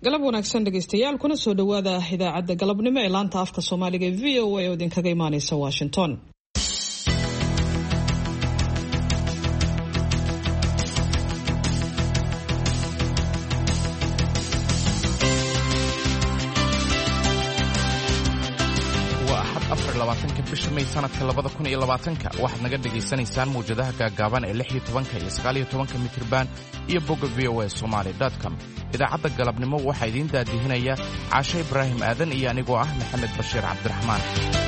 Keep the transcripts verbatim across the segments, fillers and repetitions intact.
galab wanaagsan dhegaystayaal kuna soo dhawaada idaacadda galabnimo ee laanta afka Soomaaliga ee V O A oo idinkaga imaanaysa Washington. bisha May sanadka labada kun iyo labaatanka waxaad naga dhageysanaysaan muujadaha gaagaaban ee lix iyo tobanka iyo sagaal iyo tobanka mitirban iyo bogga v o a somali dot com. idaacadda galabnimo waxaa idiin daadihinaya Caashe Ibraahim Aadan iyo anigoo ah Maxamed Bashiir Cabdiraxmaan.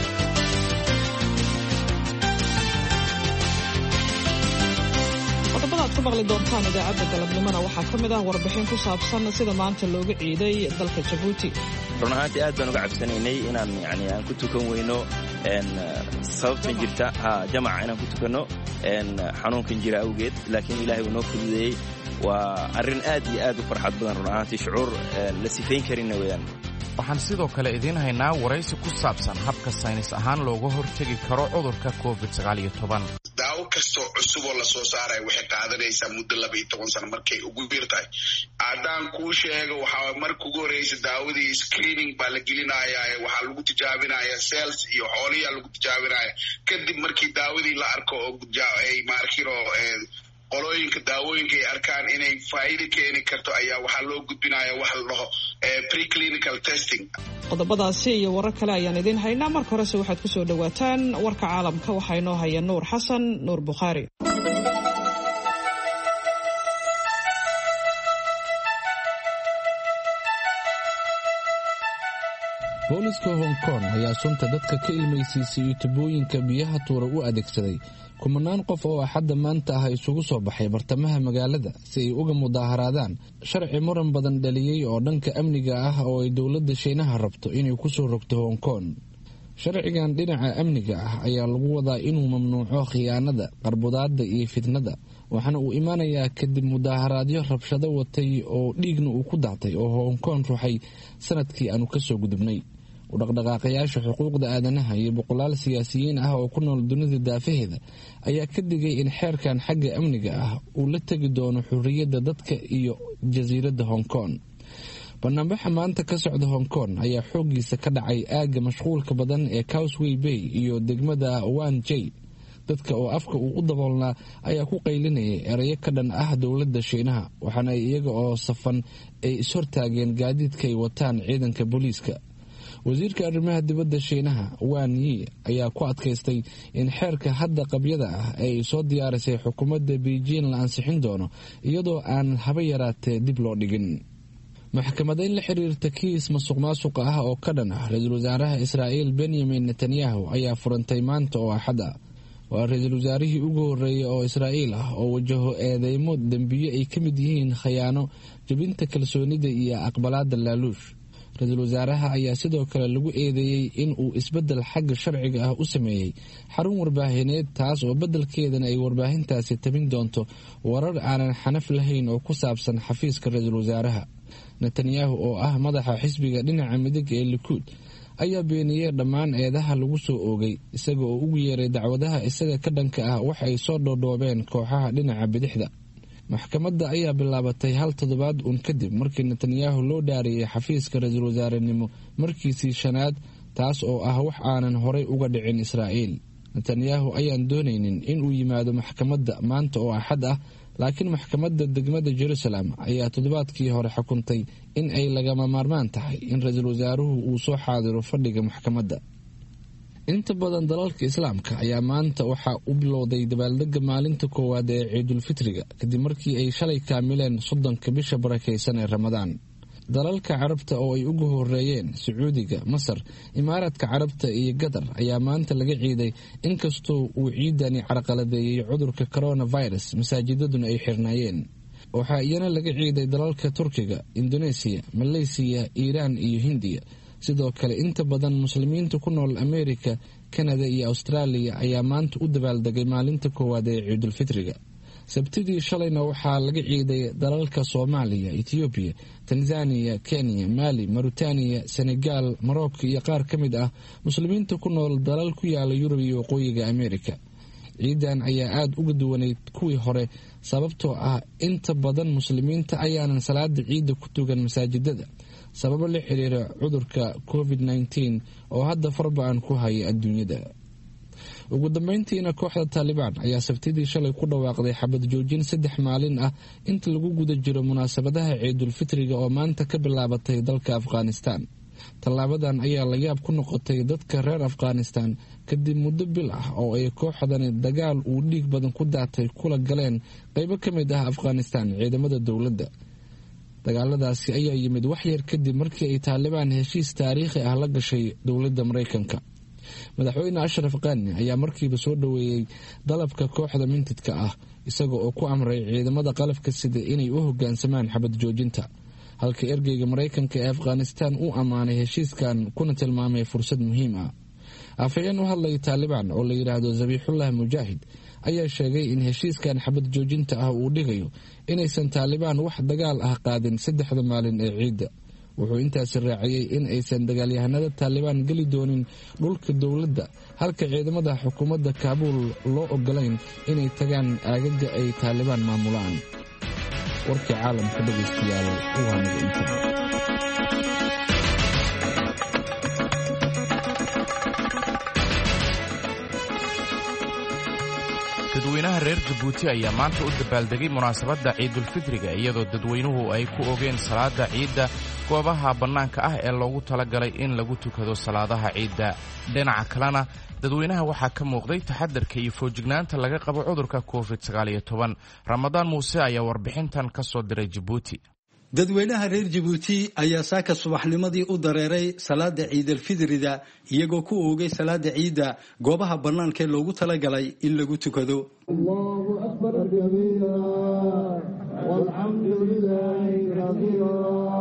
qodobada aad ku maqli doontaan idaacadda galabnimona waxaa ka mid ah warbixin ku saabsan sida maanta looga ciiday dalka Djibouti. run ahaantii aad baan uga cabsanaynay inaan yani aan ku tukan weyno sababtan jirta jamaca inaan ku tukanno xanuunkan jira awgeed, laakiin ilaahay uu noo fududeeyey. waa arrin aad iyo aad u farxad badan, run ahaantii shucuur la sifayn karinna weeyaan. waxaan sidoo kale idiin haynaa waraysi ku saabsan habka saynis ahaan looga hortegi karo cudurka covid sagaal iyo toban. daawo kastoo cusub oo la soo saaraya waxay qaadanaysaa muddo laba iyo toban sano markay ugu yar tahay. haddaan kuu sheego waxaa marka ugu horreysa daawadii screening baa la gelinayaa, waxaa lagu tijaabinaya cells iyo xooliyaa lagu tijaabinaya. kadib markii daawadii la arko oo ay maarkiro qolooyinka daawooyinka ay arkaan inay faa'iido keeni karto ayaa waxaa loo gudbinaya wax la dhaho preclinical testing. qodobadaasi iyo warar kale ayaan idiin haynaa. marka horese waxaad ku soo dhawaataan warka caalamka. waxaa inoo haya nuur xasan nuur bukhaari. booliska Hong Kong ayaa sunta dadka ka ilmaysiisay iyo tubooyinka biyaha tuura u adeegsaday kumanaan qof oo axadda maanta ah isugu soo baxay bartamaha magaalada si ay uga mudaaharaadaan sharci muran badan dhaliyey oo dhanka amniga ah oo ay dowladda Shiinaha rabto inay ku soo rogto Hong Kong. sharcigan dhinaca amniga ah ayaa lagu wadaa inuu mamnuuco khiyaanada, qarbudaadda iyo fitnada, waxaana uu imaanayaa kadib mudaaharaadyo rabshado watay oo dhiigna uu ku daatay oo Hong Kong ruuxay sanadkii aanu ka soo gudubnay. dhaqdhaqaaqayaasha xuquuqda aadanaha iyo boqolaal siyaasiyiin ah oo ku nool dunida daafaheeda ayaa ka digay in xeerkan xagga amniga ah uu la tegi doono xurriyadda dadka iyo jasiiradda Hong Kong. banaanbaxa maanta ka socda Hong Kong ayaa xooggiisa ka dhacay aagga mashquulka badan ee Causeway Bay iyo degmada Wan Chai. dadka oo afka uu u daboolnaa ayaa ku qaylinayay erayo ka dhan ah dowladda Shiinaha, waxaana iyaga oo safan ay ishortaageen gaadiidka ay wataan ciidanka booliiska. wasiirka arrimaha dibadda Shiinaha Wang Yi ayaa ku adkaystay in xeerka hadda qabyada ah ay soo diyaarisay xukuumadda Beijing la ansixin doono iyadoo aan haba yaraatee dib loo dhigin. maxkamadayn la xiriirta kiis masuqmaasuqa ah oo ka dhan ah ra-iisul wasaaraha Israa'iil Benjamin Netanyahu ayaa furantay maanta oo axad ah. waa ra-iisul wasaarihii ugu horreeyay oo Israa'iil ah oo wajaho eedeymo dembiyo ay ka mid yihiin khiyaano, jabinta kalsoonida iyo aqbalaadda laaluush. ra-iisul wasaaraha ayaa sidoo kale lagu eedeeyey in uu isbeddel xagga sharciga ah u sameeyey xarun warbaahineed, taas oo beddelkeedana ay warbaahintaasi tabin doonto warar aanan xanaf lahayn oo ku saabsan xafiiska ra-iisul wasaaraha. Netanyahu oo ah madaxa xisbiga dhinaca midig ee Likud ayaa beeniyey dhammaan eedaha lagu soo oogay, isaga oo ugu yeeray dacwadaha isaga ka dhanka ah wax ay soo dhoodhoobeen kooxaha dhinaca bidixda. maxkamadda ayaa bilaabatay hal toddobaad uun kadib markii Netanyahu loo dhaariyey xafiiska ra-iisul wasaarenimo markiisii shanaad, taas oo ah wax aanan horay uga dhicin Israa'iil. Netanyahu ayaan doonaynin in uu yimaado maxkamadda maanta oo axad ah, laakiin maxkamadda degmada Jerusalem ayaa toddobaadkii hore xukuntay in ay lagama maarmaan tahay in ra-iisul wasaaruhu uu soo xaadiro fadhiga maxkamadda. inta badan dalalka islaamka ayaa maanta waxaa u bilowday dabaaldega maalinta koowaad ee ciidulfitriga kadib markii ay shalay kaamileen soddonka bisha barakaysan ee Ramadaan. dalalka carabta oo ay ugu horeeyeen Sacuudiga, Masar, Imaaraadka Carabta iyo Qatar ayaa maanta laga ciiday, inkastoo uu ciidani carqaladeeyey cudurka coronavirus, masaajidaduna ay xirnaayeen. waxaa iyana laga ciiday dalalka Turkiga, Indonesia, Malaysia, Iiraan iyo Hindiya. sidoo kale inta badan muslimiinta ku nool Amerika, Canada iyo Australia ayaa maanta u dabaaldegay maalinta koowaad ee ciidulfitriga. sabtidii shalayna waxaa laga ciiday dalalka Soomaaliya, Ethiopia, Tanzania, Kenya, Mali, Mauritania, Senegal, Morocco iyo qaar ka mid ah muslimiinta ku nool dalal ku yaala Yurub iyo Waqooyiga Amerika. ciidan ayaa aad uga duwanayd kuwii hore sababtoo ah inta badan muslimiinta ayaanan salaada ciida ku tugan masaajidada, sababo la xiriira cudurka covid nneteen oo hadda farba'an ku haya adduunyada. ugu dambeyntiina kooxda taalibaan ayaa sabtidii shalay ku dhawaaqday xabad joojin saddex maalin ah inta lagu guda jiro munaasabadaha ciidulfitriga oo maanta ka bilaabatay dalka afghanistan. tallaabadan ayaa la yaab ku noqotay dadka reer afghanistan kadib muddo bil ah oo ay kooxdani dagaal uu dhiig badan ku daatay kula galeen qaybo ka mid ah afghanistan ciidamada dowladda. dagaaladaasi ayaa yimid wax yar kadib markii ay taalibaan heshiis taariikhi ah la gashay dowladda maraykanka. madaxweyne ashraf ghani ayaa markiiba soo dhoweeyey dalabka kooxda mintidka ah isaga oo ku amray ciidamada qalabka sida inay u hoggaansamaan xabad joojinta, halka ergeyga maraykanka ee afghanistan uu ammaanay heshiiskan kuna tilmaamay fursad muhiim ah. afhayeen u hadlay taalibaan oo la yidhaahdo zabiixullah mujaahid ayaa sheegay in heshiiskan xabad joojinta ah uu dhigayo inaysan taalibaan wax dagaal ah qaadin saddexda maalin ee ciidda. wuxuu intaasi raaciyey in aysan dagaalyahanada taalibaan geli doonin dhulka dowladda, halka ciidamada xukuumadda kaabuul loo ogolayn inay tagaan aagaga ay taalibaan maamulaan. warkii caalamka dhegaystayaal waa naga inta. dadweynaha reer jabuuti ayaa maanta u dabaaldegay munaasabadda ciidulfitriga iyadoo dadweynuhu ay ku ogeen salaada ciidda goobaha bannaanka ah ee loogu talagalay in lagu tukado salaadaha ciidda. dhinaca kalena dadweynaha waxaa ka muuqday taxadarka iyo foojignaanta laga qabo cudurka covid sagaal iyo toban. ramadaan muuse ayaa warbixintan ka soo diray jabuuti. dadweynaha reer jabuuti ayaa saaka subaxnimadii u dareeray salaada ciidalfidrida iyagoo ku oogay salaada ciidda goobaha bannaankaee loogu talagalay in lagu tukado. allahu akbar kabiira walxamdu lilaahi kabiira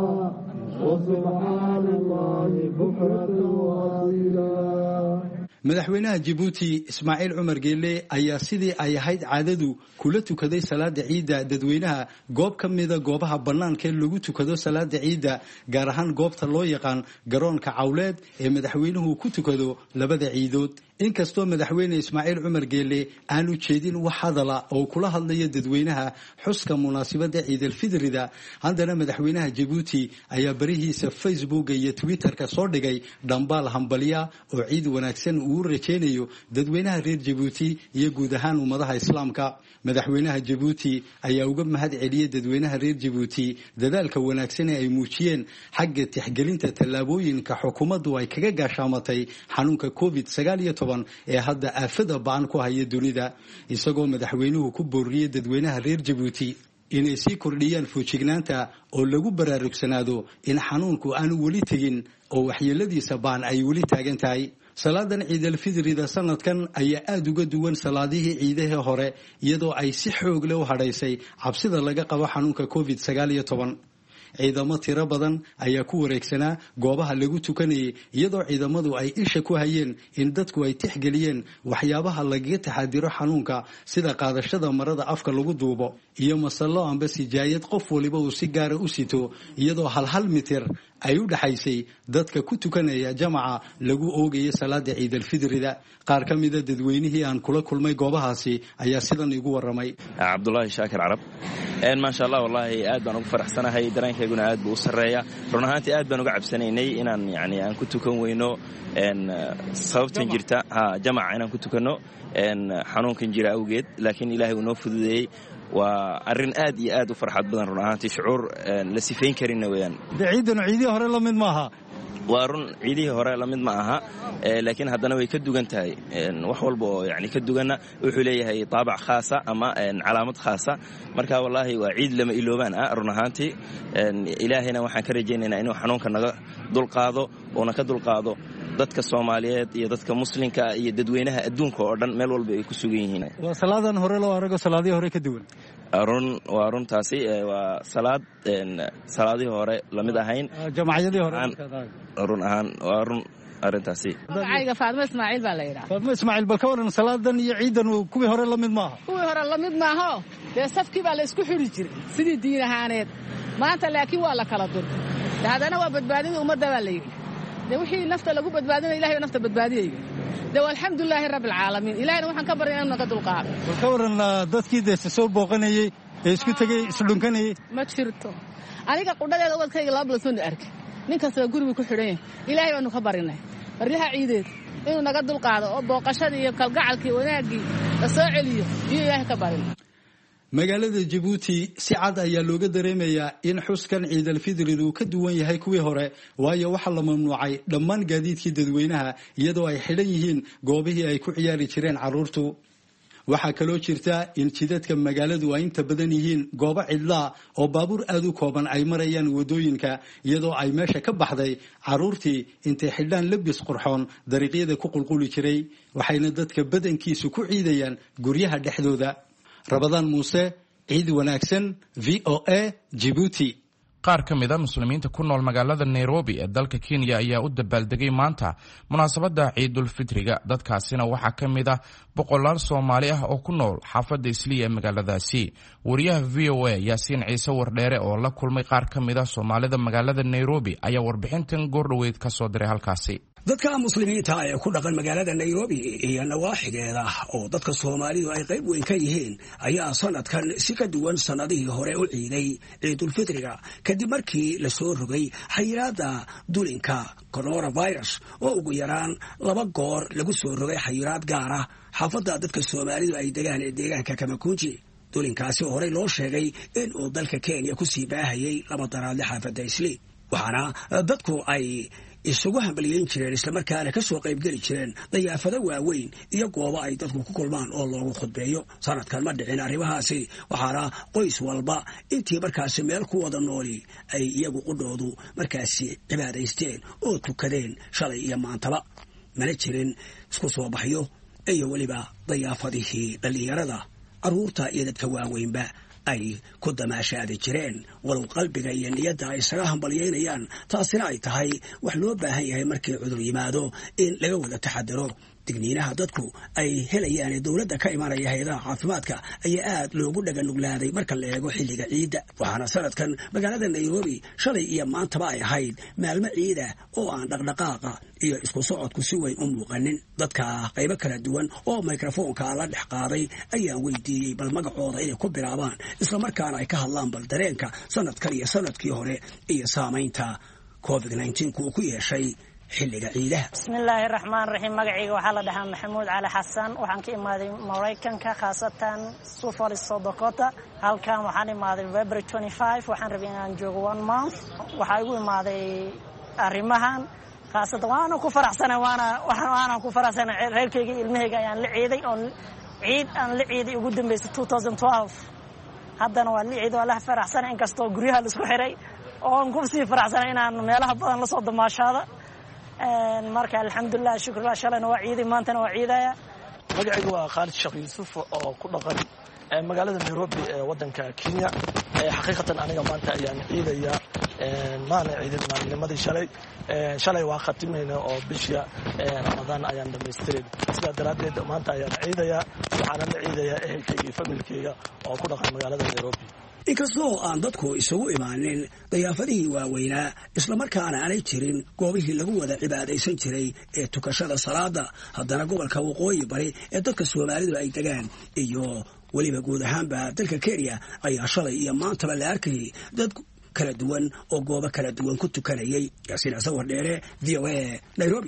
wasubxaana allahi bukratan waasiila. madaxweynaha jabuuti ismaaciil cumar geelle ayaa sidii ay ahayd caadadu kula tukaday salaada ciidda dadweynaha goob ka mida goobaha bannaanka ee lagu tukado salaada ciidda, gaar ahaan goobta loo yaqaan garoonka cawleed ee madaxweynuhu ku tukado labada ciidood. inkastoo madaxweyne ismaaciil cumar geelle aanu jeedin wax hadala oo kula hadlaya dadweynaha xuska munaasabadda ciidalfidrida, haddana madaxweynaha jabuuti ayaa barihiisa facebooka iyo twitterka soo dhigay dhambaal hambalya oo ciid wanaagsan uu rajaynayo dadweynaha reer jabuuti iyo guud ahaan ummadaha islaamka. madaxweynaha jabuuti ayaa uga mahad celiyey dadweynaha reer jabuuti dadaalka wanaagsan ee ay muujiyeen xagga tixgelinta tallaabooyinka xukuumaddu ay kaga gaashaamatay xanuunka covid sagaal iyo toban ee hadda aafada ba'an ku haya dunida, isagoo madaxweynuhu ku booriyey dadweynaha reer jabuuti inay sii kordhiyaan foojignaanta oo lagu baraarugsanaado in xanuunku aanu weli tegin oo waxyeeladiisa ba'an ay weli taagan tahay. salaadan ciidalfidrida sanadkan ayaa aada uga duwan salaadihii ciidahii hore iyadoo ay si xoog leh u hadhaysay cabsida laga qabo xanuunka covid sagaal iyo toban. ciidamo tiro badan ayaa ku wareegsanaa goobaha lagu tukanayay iyadoo ciidamadu ay isha ku hayeen in dadku ay tixgeliyeen waxyaabaha lagaga taxadiro xanuunka sida qaadashada marada afka lagu duubo iyo masallo amba sijaayad qof waliba uu si gaara u sito, iyadoo hal hal mitir ay u dhaxaysay dadka ku tukanaya jamaca lagu oogaya salaada ciidalfidrida. qaar ka mida dadweynihii aan kula kulmay goobahaasi ayaa sidan igu waramay. cabdulaahi shaakir carab. maasha allah wallaahi aad baan ugu faraxsanahay, dareenkayguna aad buu u sarreeya. run ahaantii aad baan uga cabsanaynay inaan yani aan ku tukan weyno sababtan jirta jamaca inaan ku tukanno xanuunkan jira awgeed, laakiin ilaahay uu noo fududeeyey. waa arrin aad iyo aad u farxad badan, run ahaantii shucuur la sifayn karinna weeyaan. ciidanu ciidihii hore la mid maaha. waa run ciidihii hore la mid ma aha, laakiin haddana way ka dugan tahay. wax walba oo yani ka duganna wuxuu leeyahay taabac khaasa ama calaamad khaasa. marka wallaahi waa ciid lama iloobaan ah run ahaantii. ilaahayna waxaan ka rajaynaynaa inuu xanuunka naga dulqaado uuna ka dulqaado dadka Soomaaliyeed iyo dadka muslimka iyo dadweynaha adduunka oo dhan meel walba ay ku sugan yihiin. waa salaadan hore loo arago salaadihii hore ka duwan. run waa runtaasi waa salaad salaadihii hore la mid ahayn jamaacadii hore run ahaan waa run arrintaasi. magacayga Faadmo Ismaaciil baa la yiraahdaa. Faadmo Ismaaciil bal ka waran salaadan iyo ciidan kuwii hore la mid maaha. kuwii hore la mid maaha, dee safkii baa la isku xiri jiray sidii diin ahaaneed. maanta laakiin waa la kala dur. haddana waa badbaadinta ummadda baa la yiri. dee wixii nafta lagu badbaadinayo Ilaahay nafta badbaadiyay. dee alxamdulilaahi rabbil caalamiin. Ilaahayna waxaan ka baryaynaa inuu naga dulqaado. bal ka waran dadkii deeso soo booqanayay ee isku tagay isdhunkanayay. ma jirto. aniga qudhadeeda wadkayga laba la soo arkay. nin kastaba gurigu ku xidhan yahay ilaahay baanu ka barinay baryaha ciideed inuu naga dulqaado oo booqashadii iyo kalgacalkii wanaaggii la soo celiyo iyo ilaahay ka barin. magaalada Djibouti si cad ayaa looga dareemayaa in xuskan ciid al-fidridu ka duwan yahay kuwii hore waayo waxa la mamnuucay dhammaan gaadiidkii dadweynaha iyadoo ay xidhan yihiin goobihii ay ku ciyaari jireen carruurtu. waxaa kaloo jirta in jidadka magaaladu ay inta badan yihiin goobo cidlaa oo baabuur aad u kooban ay marayaan wadooyinka iyadoo ay meesha ka baxday carruurtii intay xidhaan labis qurxoon dariiqyada ku qulquli jiray waxayna dadka badankiisu ku ciidayaan guryaha dhexdooda. Rabadaan Muuse, ciid wanaagsan, V O A, Djibouti. qaar ka mid a muslimiinta ku nool magaalada Nairobi ee dalka Kenya ayaa u dabaaldegay maanta munaasabada Ciidul Fitriga. dadkaasina waxaa ka mid ah boqolaal Soomaali ah oo ku nool xaafadda Islii ee magaaladaasi. wariyaha V O A Yaasiin Ciise Wardheere oo la kulmay qaar ka mid ah Soomaalida magaalada Nairobi ayaa warbixintan goordhaweyd ka soo diray halkaasi. dadka muslimiinta ee ku dhaqan magaalada Nairobi iyo nawaaxigeeda oo dadka Soomaalidu ay qayb weyn ka yihiin ayaa sanadkan si ka duwan sanadihii hore u ciiday Ciidul Fitriga kadib markii la soo rogay xayiraadda dulinka coronavirus oo ugu yaraan laba goor lagu soo rogay xayiraad gaar ah xaafadda dadka Soomaalidu ay degaan ee deegaanka Kamakunji. dulinkaasi hore loo sheegay in uu dalka Kenya ku sii baahayay laba daraadle xaafadda Islii waxaana dadku ay isugu hambalyeyn jireen isla markaana ka soo qayb geli jireen dayaafada waaweyn iyo goobo ay dadku ku kulmaan oo loogu khudbeeyo. sanadkan ma dhicin arrimahaasi waxaana qoys walba intii markaasi meel ku wada nooli ay iyagu qudhoodu markaasi cibaadaysteen oo tukadeen shalay iyo maantaba mana jirin isku soo baxyo iyo weliba dayaafadihii dhallinyarada carruurta iyo dadka waaweynba ay ku damaashaadi jireen walow qalbiga iyo niyadda ay isaga hambalyeynayaan taasina ay tahay wax loo baahan yahay markii cudur yimaado in laga wada taxadaro. digniinaha dadku ay helayaan ee dowladda ka imanaya hay'adaha caafimaadka ayaa aad loogu dhaganuglaaday marka la eego xilliga ciidda waxaana sanadkan magaalada Nairobi shalay iyo maantaba ay ahayd maalmo ciida oo aan dhaqdhaqaaqa iyo isku socodku si weyn u muuqanin. dadka qaybo kala duwan oo mikrofoonka la dhex qaaday ayaa weydiiyey bal magacooda inay ku bilaabaan isla markaana ay ka hadlaan bal dareenka sanadkan iyo sanadkii hore iyo saamaynta covid nineteen ku ku yeeshay xilliga ciidaha. bismillaahi raxmaan raxiim magacayga waxaa la dhahaa maxamuud cali xasan waxaan ka imaaday Mareykanka khaasatan Suffolk South Dakota. halkan waxaan imaaday February twenty-fifth waxaan rabay inaan joogo one month. waxaa igu imaaday arrimahan khaasatan waana ku faraxsanahay waana waxaan ku faraxsanahay reerkayga ilmahayga ayaan la ciiday oo ciid aan la ciiday ugu dambeysay twenty twelve. haddana waa la ciiday waa la faraxsanahay inkastoo guryaha la isku xiray oo aan ku sii faraxsanahay inaan meelaha badan la soo damaashaado. marka alxamdulilah shukrulah shalayna waa ciiday maantana waa ciidaya. magacaygu waa Khalid Sheekh Yuusuf oo ku dhaqan magaalada Nairobi ee wadanka Kenya. xaqiiqatan aniga maanta ayaan ciidaya maalin ciidin maalinimadii shalay shalay waa khatimayna oo bisha Ramadaan ayaan dhamaystiray sidaa daraadeed maanta ayaan ciidaya waxaan la ciidaya ehelkayga iyo familkayga oo ku dhaqan magaalada Nairobi. inkastoo aan dadku isugu imaanin dayaafadihii waaweynaa isla markaana aanay jirin goobihii lagu wada cibaadaysan jiray ee tukashada salaada haddana gobolka waqooyi bari ee dadka Soomaalidu ay degaan iyo weliba guud ahaanba dalka Kenya ayaa shalay iyo maantaba la arkayay dad kala duwan oo goobo kala duwan ku tukanayay. Yaasiin Ciise Wardheere, V O A, Nairobi.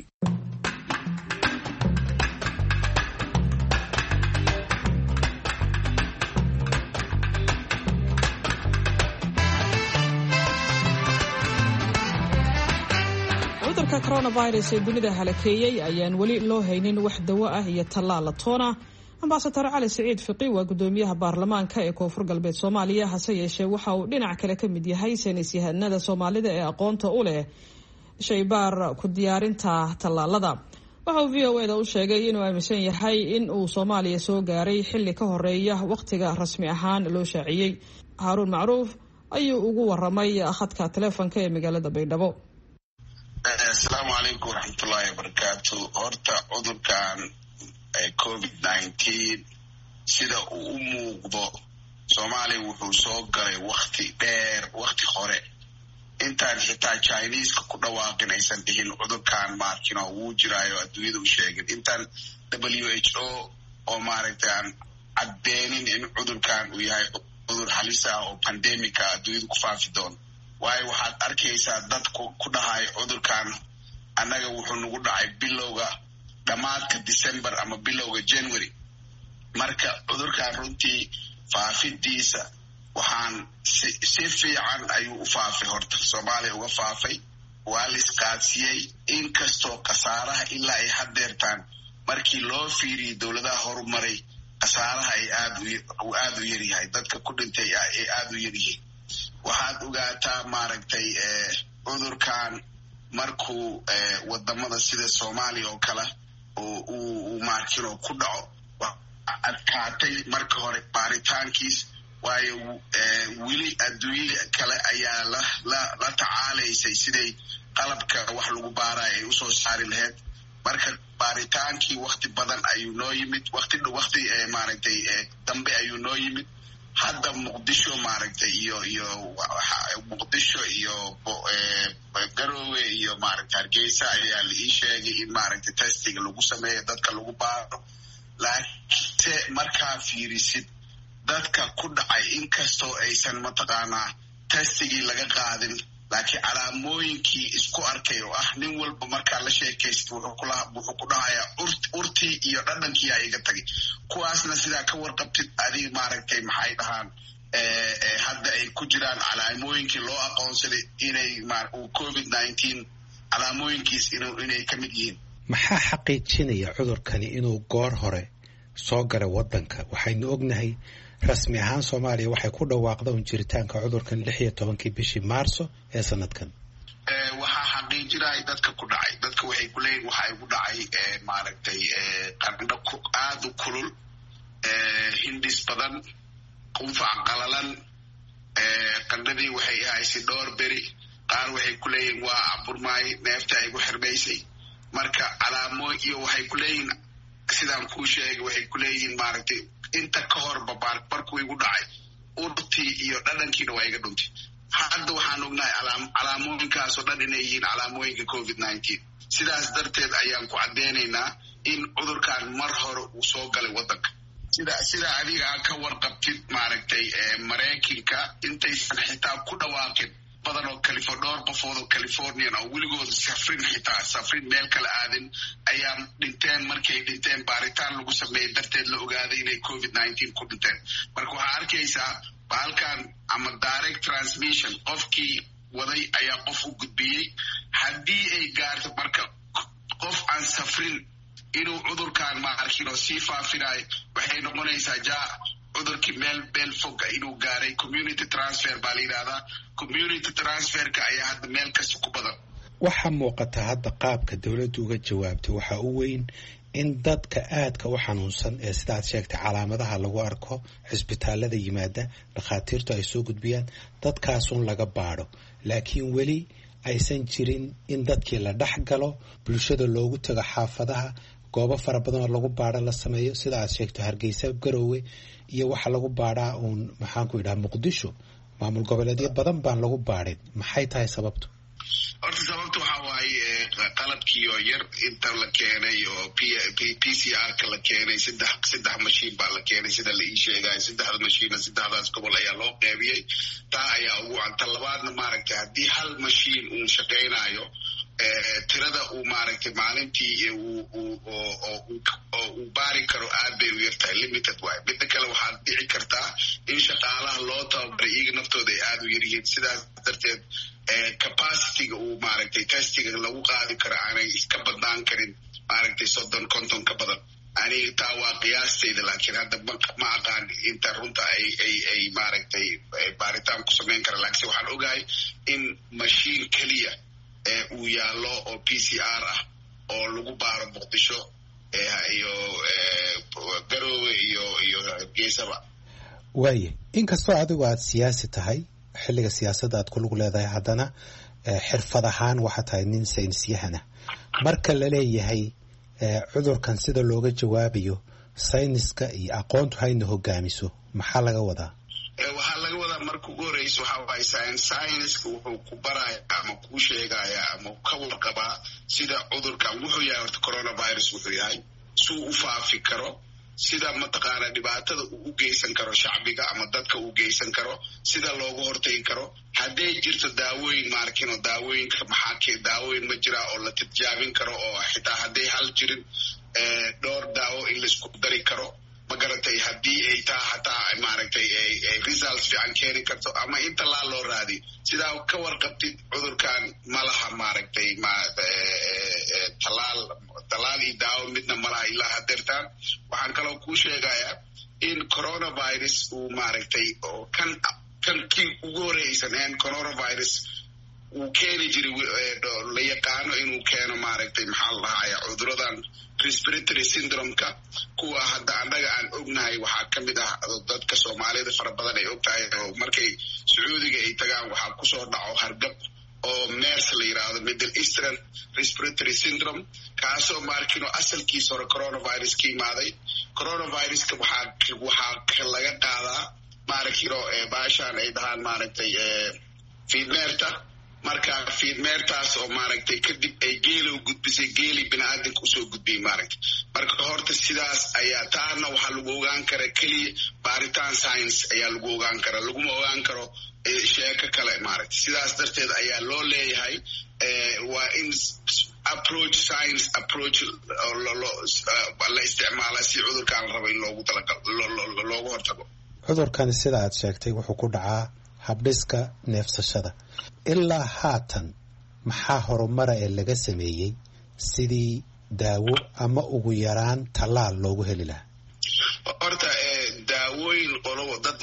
cudurka coronavirus ee dunida halakeeyey ayaan weli loo haynin wax dawo ah iyo tallaal toona. ambasador Cali Saciid Fiqi waa gudoomiyaha baarlamaanka ee Koonfur Galbeed Soomaaliya hase yeeshee waxa uu dhinac kale ka mid yahay saynis yahanada Soomaalida ee aqoonta u leh shaybaar ku diyaarinta tallaalada. waxa uu V O A da u sheegay inuu aaminsan yahay in uu Soomaaliya soo gaaray xilli ka horeeya waqtiga rasmi ahaan loo shaaciyay. Haruun Macruuf ayuu ugu waramay khadka telefoonka ee magaalada Baydhabo. Assalaamu calaykum waraxmatullaahi wabarakaatu. horta cudurkan covid nineteen sida uu u muuqdo Soomaaliya wuxuu soo galay waqti dheer waqti hore intaan xitaa Chinese ku dhawaaqin aysan dhihin cudurkan maarkino wuu jiraayo adduunyada u sheegin intaan W H O oo maaragtay aan cadeenin in cudurkan uu yahay cudur halis ah oo pandemic ah adduunyada ku faafi doono waayo waxaad arkaysaa dadku ku dhahay cudurkan annaga wuxuu nagu dhacay bilowga dhammaadka december ama bilowga january marka cudurkan runtii faafidiisa waxaan si si fiican ayuu u faafay horta soomaaliya uga faafay waa la isqaadsiiyey inkastoo khasaaraha ilaa ay hadeertaan markii loo fiiriyey dowladaha horumaray khasaaraha ay aad u aad u yaryahay dadka ku dhintay ay aad u yaryihiin waxaad ogaataa maaragtay cudurkan markuu wadamada sida soomaaliya oo kale uu maarkino ku dhaco adkaatay marka hore baaritaankiis waayo weli adduunya kale ayaa la la la tacaalaysay siday qalabka wax lagu baaraay ay usoo saari lahayd marka baaritaankii wakti badan ayuu noo yimid wakti wakti maaragtay dambe ayuu noo yimid hadda muqdisho maaragtay iyo iyo muqdisho iyo garowe iyo maaragtay hargeysa ayaa la ii sheegay in maaragtay testiga lagu sameeyo dadka lagu baaro laakiinse markaa fiirisid dadka ku dhacay inkastoo aysan mataqaanaa testigii laga qaadin laakiin calaamooyinkii isku arkay oo ah nin walba markaa la sheekaysid wuxuu ku dhahayaa urtii iyo dhadhankii aa iga tagay kuwaasna sidaa ka warqabtid adiga maaragtay maxay dhahaan hadda ay ku jiraan calaamooyinkii loo aqoonsaday inay covid nineteen calaamooyinkiis inay ka mid yihiin maxaa xaqiijinaya cudurkani inuu goor hore soo galay waddanka waxaynu ognahay rasmi ahaan soomaaliya waxay ku dhawaaqda un jiritaanka cudurkan lix iyo tobankii bishii maarso ee sanadkan waxaa xaqiijinaya dadka ku dhacay dadka waxay ku leeyihin waxa igu dhacay maaragtay qandho aad u kulul hindhis badan qunfac qalalan qandhadii waxay ahaysay dhowr beri qaar waxay ku leeyihin waa aburmaay neefta igu xirmaysay marka calaamo iyo waxay ku leeyihin sidaan kuu sheegay waxay ku leeyihiin maaragtay inta ka horba markuu igu dhacay urtii iyo dhadhankiina waa iga dhuntay hadda waxaan ognahay calaamooyinkaasoo dhan inay yihiin calaamooyinka covid nineteen sidaas darteed ayaan ku caddeynaynaa in cudurkan mar hore uu soo galay waddanka sida sida adiga aa ka warqabtid maaragtay maraykanka intaysan xitaa ku dhawaaqin badan oo califo dhowr qofood oo californian oo weligooda safrin xitaa safrin meel kala aadin ayaa dhinteen markay dhinteen baaritaan lagu sameeyey darteed la ogaaday inay covid nineteen ku dhinteen marka waxaa arkaysaa baalkan ama direct transmission qofkii waday ayaa qof u gudbiyey haddii ay gaarto marka qof aan safrin inuu cudurkan ma arkin oo sii faafinayo waxay noqonaysaa jaa cudurkii meel meel foga inuu gaaray community transfer baa la yidhahdaa community transferka ayaa hadda meel kasta ku badan waxaa muuqata hadda qaabka dowladdu uga jawaabtay waxaa u weyn in dadka aadka u xanuunsan ee sidaad sheegtay calaamadaha lagu arko cisbitaalada yimaada dhakhaatiirtu ay soo gudbiyaan dadkaasun laga baadho laakiin weli aysan jirin in dadkii la dhex galo bulshada loogu tago xaafadaha goobo fara badan oo lagu baadho la sameeyo sida aad sheegto hargeysa garowe iyo waxa lagu baadhaa uun maxaanku idhaha muqdisho maamul goboleedyo badan baan lagu baadhin maxay tahay sababtu horta sababta waxaa waaye qalabkii oo yar inta la keenay oo p c r ka la keenay saddex saddex mashiin baa la keenay sida la ii sheegayo saddexda mashiina saddexdaas gobol ayaa loo qeybiyey taa ayaa ugu canta labaadna maaragtay haddii hal mashiin uu shaqaynayo tirada uu maaragtay maalintii oo uu baari karo aad bay u yartahay limited waay midda kale waxaad dhici kartaa in shaqaalaha loo tababaray iyaga naftooda ay aad u yaryihiin sidaas darteed capacityga uu maaragtay testiga lagu qaadi karo aanay iska badnaan karin maaragtay soddon konton ka badan aniga taa waa qiyaastayda laakiin hadda ma aqaan inta runta ay ay ay maaragtay baaritaan ku samayn kara laakiinse waxaan ogahay in mashiin keliya uu yaallo oo p c r ah oo lagu baaro muqdisho iyo garowe iyo iyo geesaba waaye inkastoo adigu aad siyaasi tahay xilliga siyaasadda aad ku lug leedahay haddana xirfad ahaan waxaa tahay nin saynisyahana marka la leeyahay cudurkan sida looga jawaabayo sayniska iyo aqoontu hayna hogaamiso maxaa laga wadaa waxaa laga wadaa marka ugu horeysa waxaa waaye sayniska wuxuu ku baraya ama kuu sheegaya ama ka warqabaa sida cudurkan wuxuu yahay horta coronavirus wuxuu yahay suu u faafi karo sida mataqaana dhibaatada uu u geysan karo shacbiga ama dadka uu geysan karo sida loogu hortagi karo hadday jirto daawooyin maarkino daawooyinka maxaa daawooyin ma jira oo la tijaabin karo oo xitaa hadday hal jirin dhowr daawo in laisku dari karo ma garatay haddii ay taa hataa maaragtay ay results fiican keeni karto ama in talaal loo raadiyo sidaa ka warqabtid cudurkan malaha maaragtay talaal talaal iyo daawo midna malaha ilaa hadeertaan waxaan kaloo kuu sheegayaa in coronavirus uu maaragtay oo kan kan kii ugu horeysaneen coronavirus uu keeni jiray la yaqaano inuu keeno maaragtay maxaa la dhahaya cuduradan respiratory syndrome-ka kuwa hadda annaga aan ognahay waxaa ka mid ah dadka soomaalida fara badan ay og tahay oo markay sacuudiga ay tagaan waxaa kusoo dhaco hargab oo mers la yidhaahdo middle eastern respiratory syndrome kaasoo maarkino asalkiisa hore coronavirus ka imaaday coronaviruska waxaa waxaa laga qaadaa maarkino baashaan ay dhahaan maaragtay fiidmeerta marka fiidmeertaas oo maaragtay kadib ay geeli u gudbisay geeli biniaadanka usoo gudbiyey maaragtay marka horta sidaas ayaa taana waxaa lagu ogaan kara keliya baaritaan science ayaa lagu ogaan kara laguma ogaan karo sheeko kale maaragtay sidaas darteed ayaa loo leeyahay waa in approach science approach la isticmaala si cudurkaan la rabo in loogu talagalo loogu hortago cudurkan sida aad sheegtay wuxuu ku dhacaa habdhiska neefsashada ilaa haatan maxaa horumara ee laga sameeyey sidii daawo ama ugu yaraan tallaal loogu heli lahaa horta daawooyin qolo dad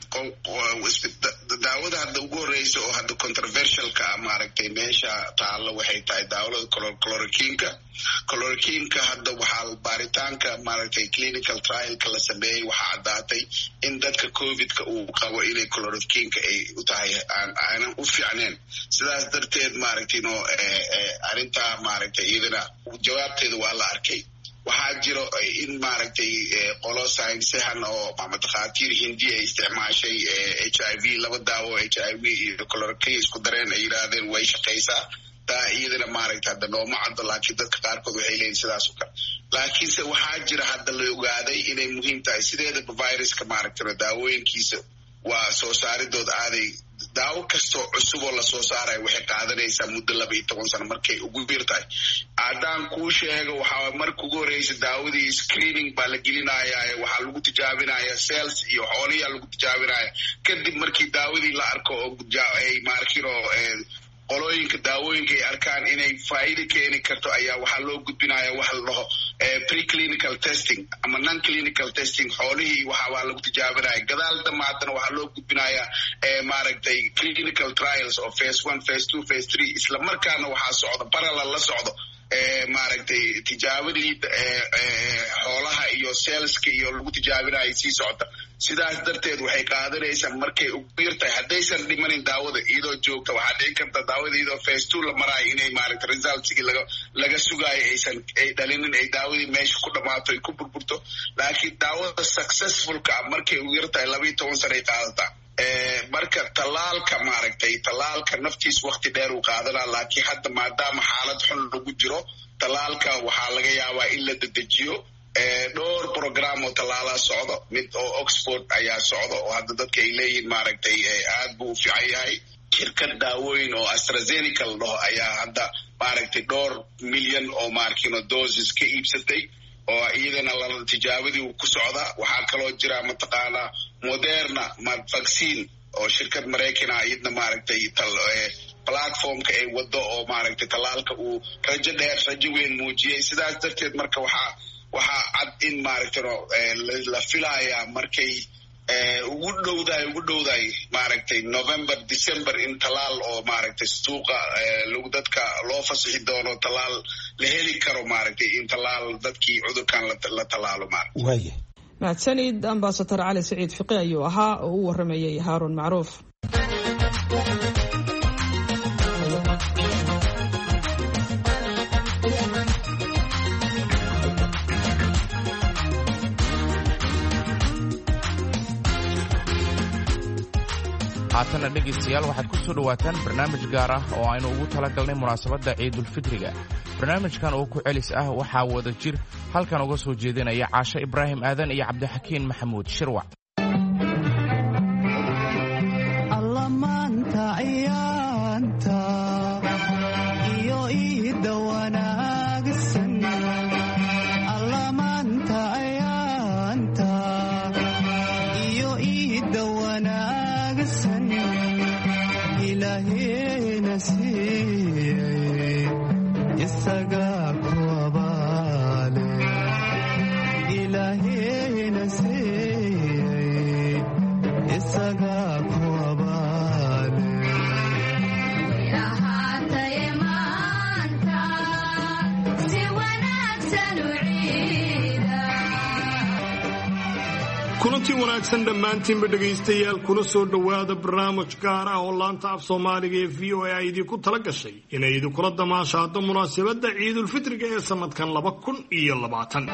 waxaa daawada hadda ugu horeysa oo hadda controversialka maaragtay meesha taalla waxay tahay daawada chloroquinka chloroquinka hadda waxaa baaritaanka maaragtay clinical trialka la sameeyey waxaa caddaatay in dadka covidka uu qabo inay chloroquinka ay u tahay aanan u fiicneen sidaas darteed maaragtay no arrintaa maaragtay iyadana jawaabteeda waa la arkay waxaa jiro in maaragtay qolo saynsahan oo mataqaatiir hindi ay isticmaashay h i v laba daawo h i v iyo chloroquine isku dareen ay yidhaahdeen way shaqaysaa taa iyadana maaragtay hadda nooma caddo laakiin dadka qaarkood waxay leeyihin sidaas oo kale laakiinse waxaa jira hadda la ogaaday inay muhiim tahay sideedaba viruska maaragtay daawooyinkiisa waa soo saaridooda aaday daawo kastoo cusub oo lasoo saaraya waxay qaadanaysaa muddo laba iyo toban sano markay ugu biir tahay haddaan kuu sheego waxaa marka ugu horeysa daawadii screening baa la gelinaya waxaa lagu tijaabinaya cells iyo xooliyaa lagu tijaabinaya kadib markii daawadii la arko oo ay maarkino qolooyinka daawooyinka ay arkaan inay faa'iido keeni karto ayaa waxaa loo gudbinaya waxa la dhaho preclinical testing ama non clinical testing xoolihii waxaa lagu tijaabinaya gadaal damaadana waxaa loo gudbinaya maaragtay clinical trials oo phase one phase two phase three isla markaana waxaa socda parallel la socdo maaragtay tijaabadii xoolaha iyo selska iyo lagu tijaabinaya sii socda sidaas darteed waxay qaadanaysaa markay ugu yartahay haddaysan dhimanin daawada iyadoo joogta waxaa dhici karta daawada iyadoo phase two la maraayo inay maaragtay resultsigii laga laga sugaayo aysan ay dhalinin ay daawadii meesha ku dhammaato ay ku burburto laakiin daawada successfulka ah markay ugu yartahay laba iyo toban sana ay qaadataa marka tallaalka maaragtay tallaalka naftiis wakti dheer uu qaadanaa laakiin hadda maadaama xaalad xun lagu jiro tallaalka waxaa laga yaabaa in la dedejiyo dhowr program oo tallaalaa socdo mid oo oxford ayaa socdo oo hadda dadka ay leeyihin maaragtay aad buu u fiican yahay shirkad daawooyin oo astrazeneca la dhaho ayaa hadda maaragtay dhowr milyan oo maarkino doses ka iibsatay oo iyadana la tijaabadii uu ku socdaa waxaa kaloo jira mataqaanaa moderna vaccine oo shirkad maraykana iyadna maaragtay platformka ay wado oo maaragtay tallaalka uu rajo dheer rajo weyn muujiyey sidaas darteed marka waxaa waxaa cad in maaragtay la filayaa markay ugu dhowdahay ugu dhowdahay maaragtay november december in tallaal oo maaragtay suuqa lagu dadka loo fasixi doono tallaal la heli karo maaragtay in tallaal dadkii cudurkan la tallaalo maaragtay mahadsanid ambasador cali saciid fiqi ayuu ahaa oo u waramayay haaruun macruuf haatana dhegaystayaal waxaad ku soo dhowaataan barnaamij gaar ah oo aynu ugu talagalnay munaasabadda ciidulfitriga barnaamijkan oo ku celis ah waxaa wada jir halkan uga soo jeedinaya caasho ibraahim aadan iyo cabdixakiin maxamuud shirwac allamaanta maanta ayaanta iyo iida wanaagsan alla maanta ayaanta iyo iida wanaagsan ilaahayna siiyey isaga ku abaale ilaahayna siiyey isaga ku abaale ilahaataye maanta si wanaagsan u ciida. kulantii wanaagsan dhammaantiinba dhegaystayaal kuna soo dhowaada barnaamij gaar ah oo laanta af soomaaliga ee v o a ay idinku tala gashay inay idinkula damaashaado munaasabadda ciidulfitriga ee sanadkan laba kun iyo labaatan.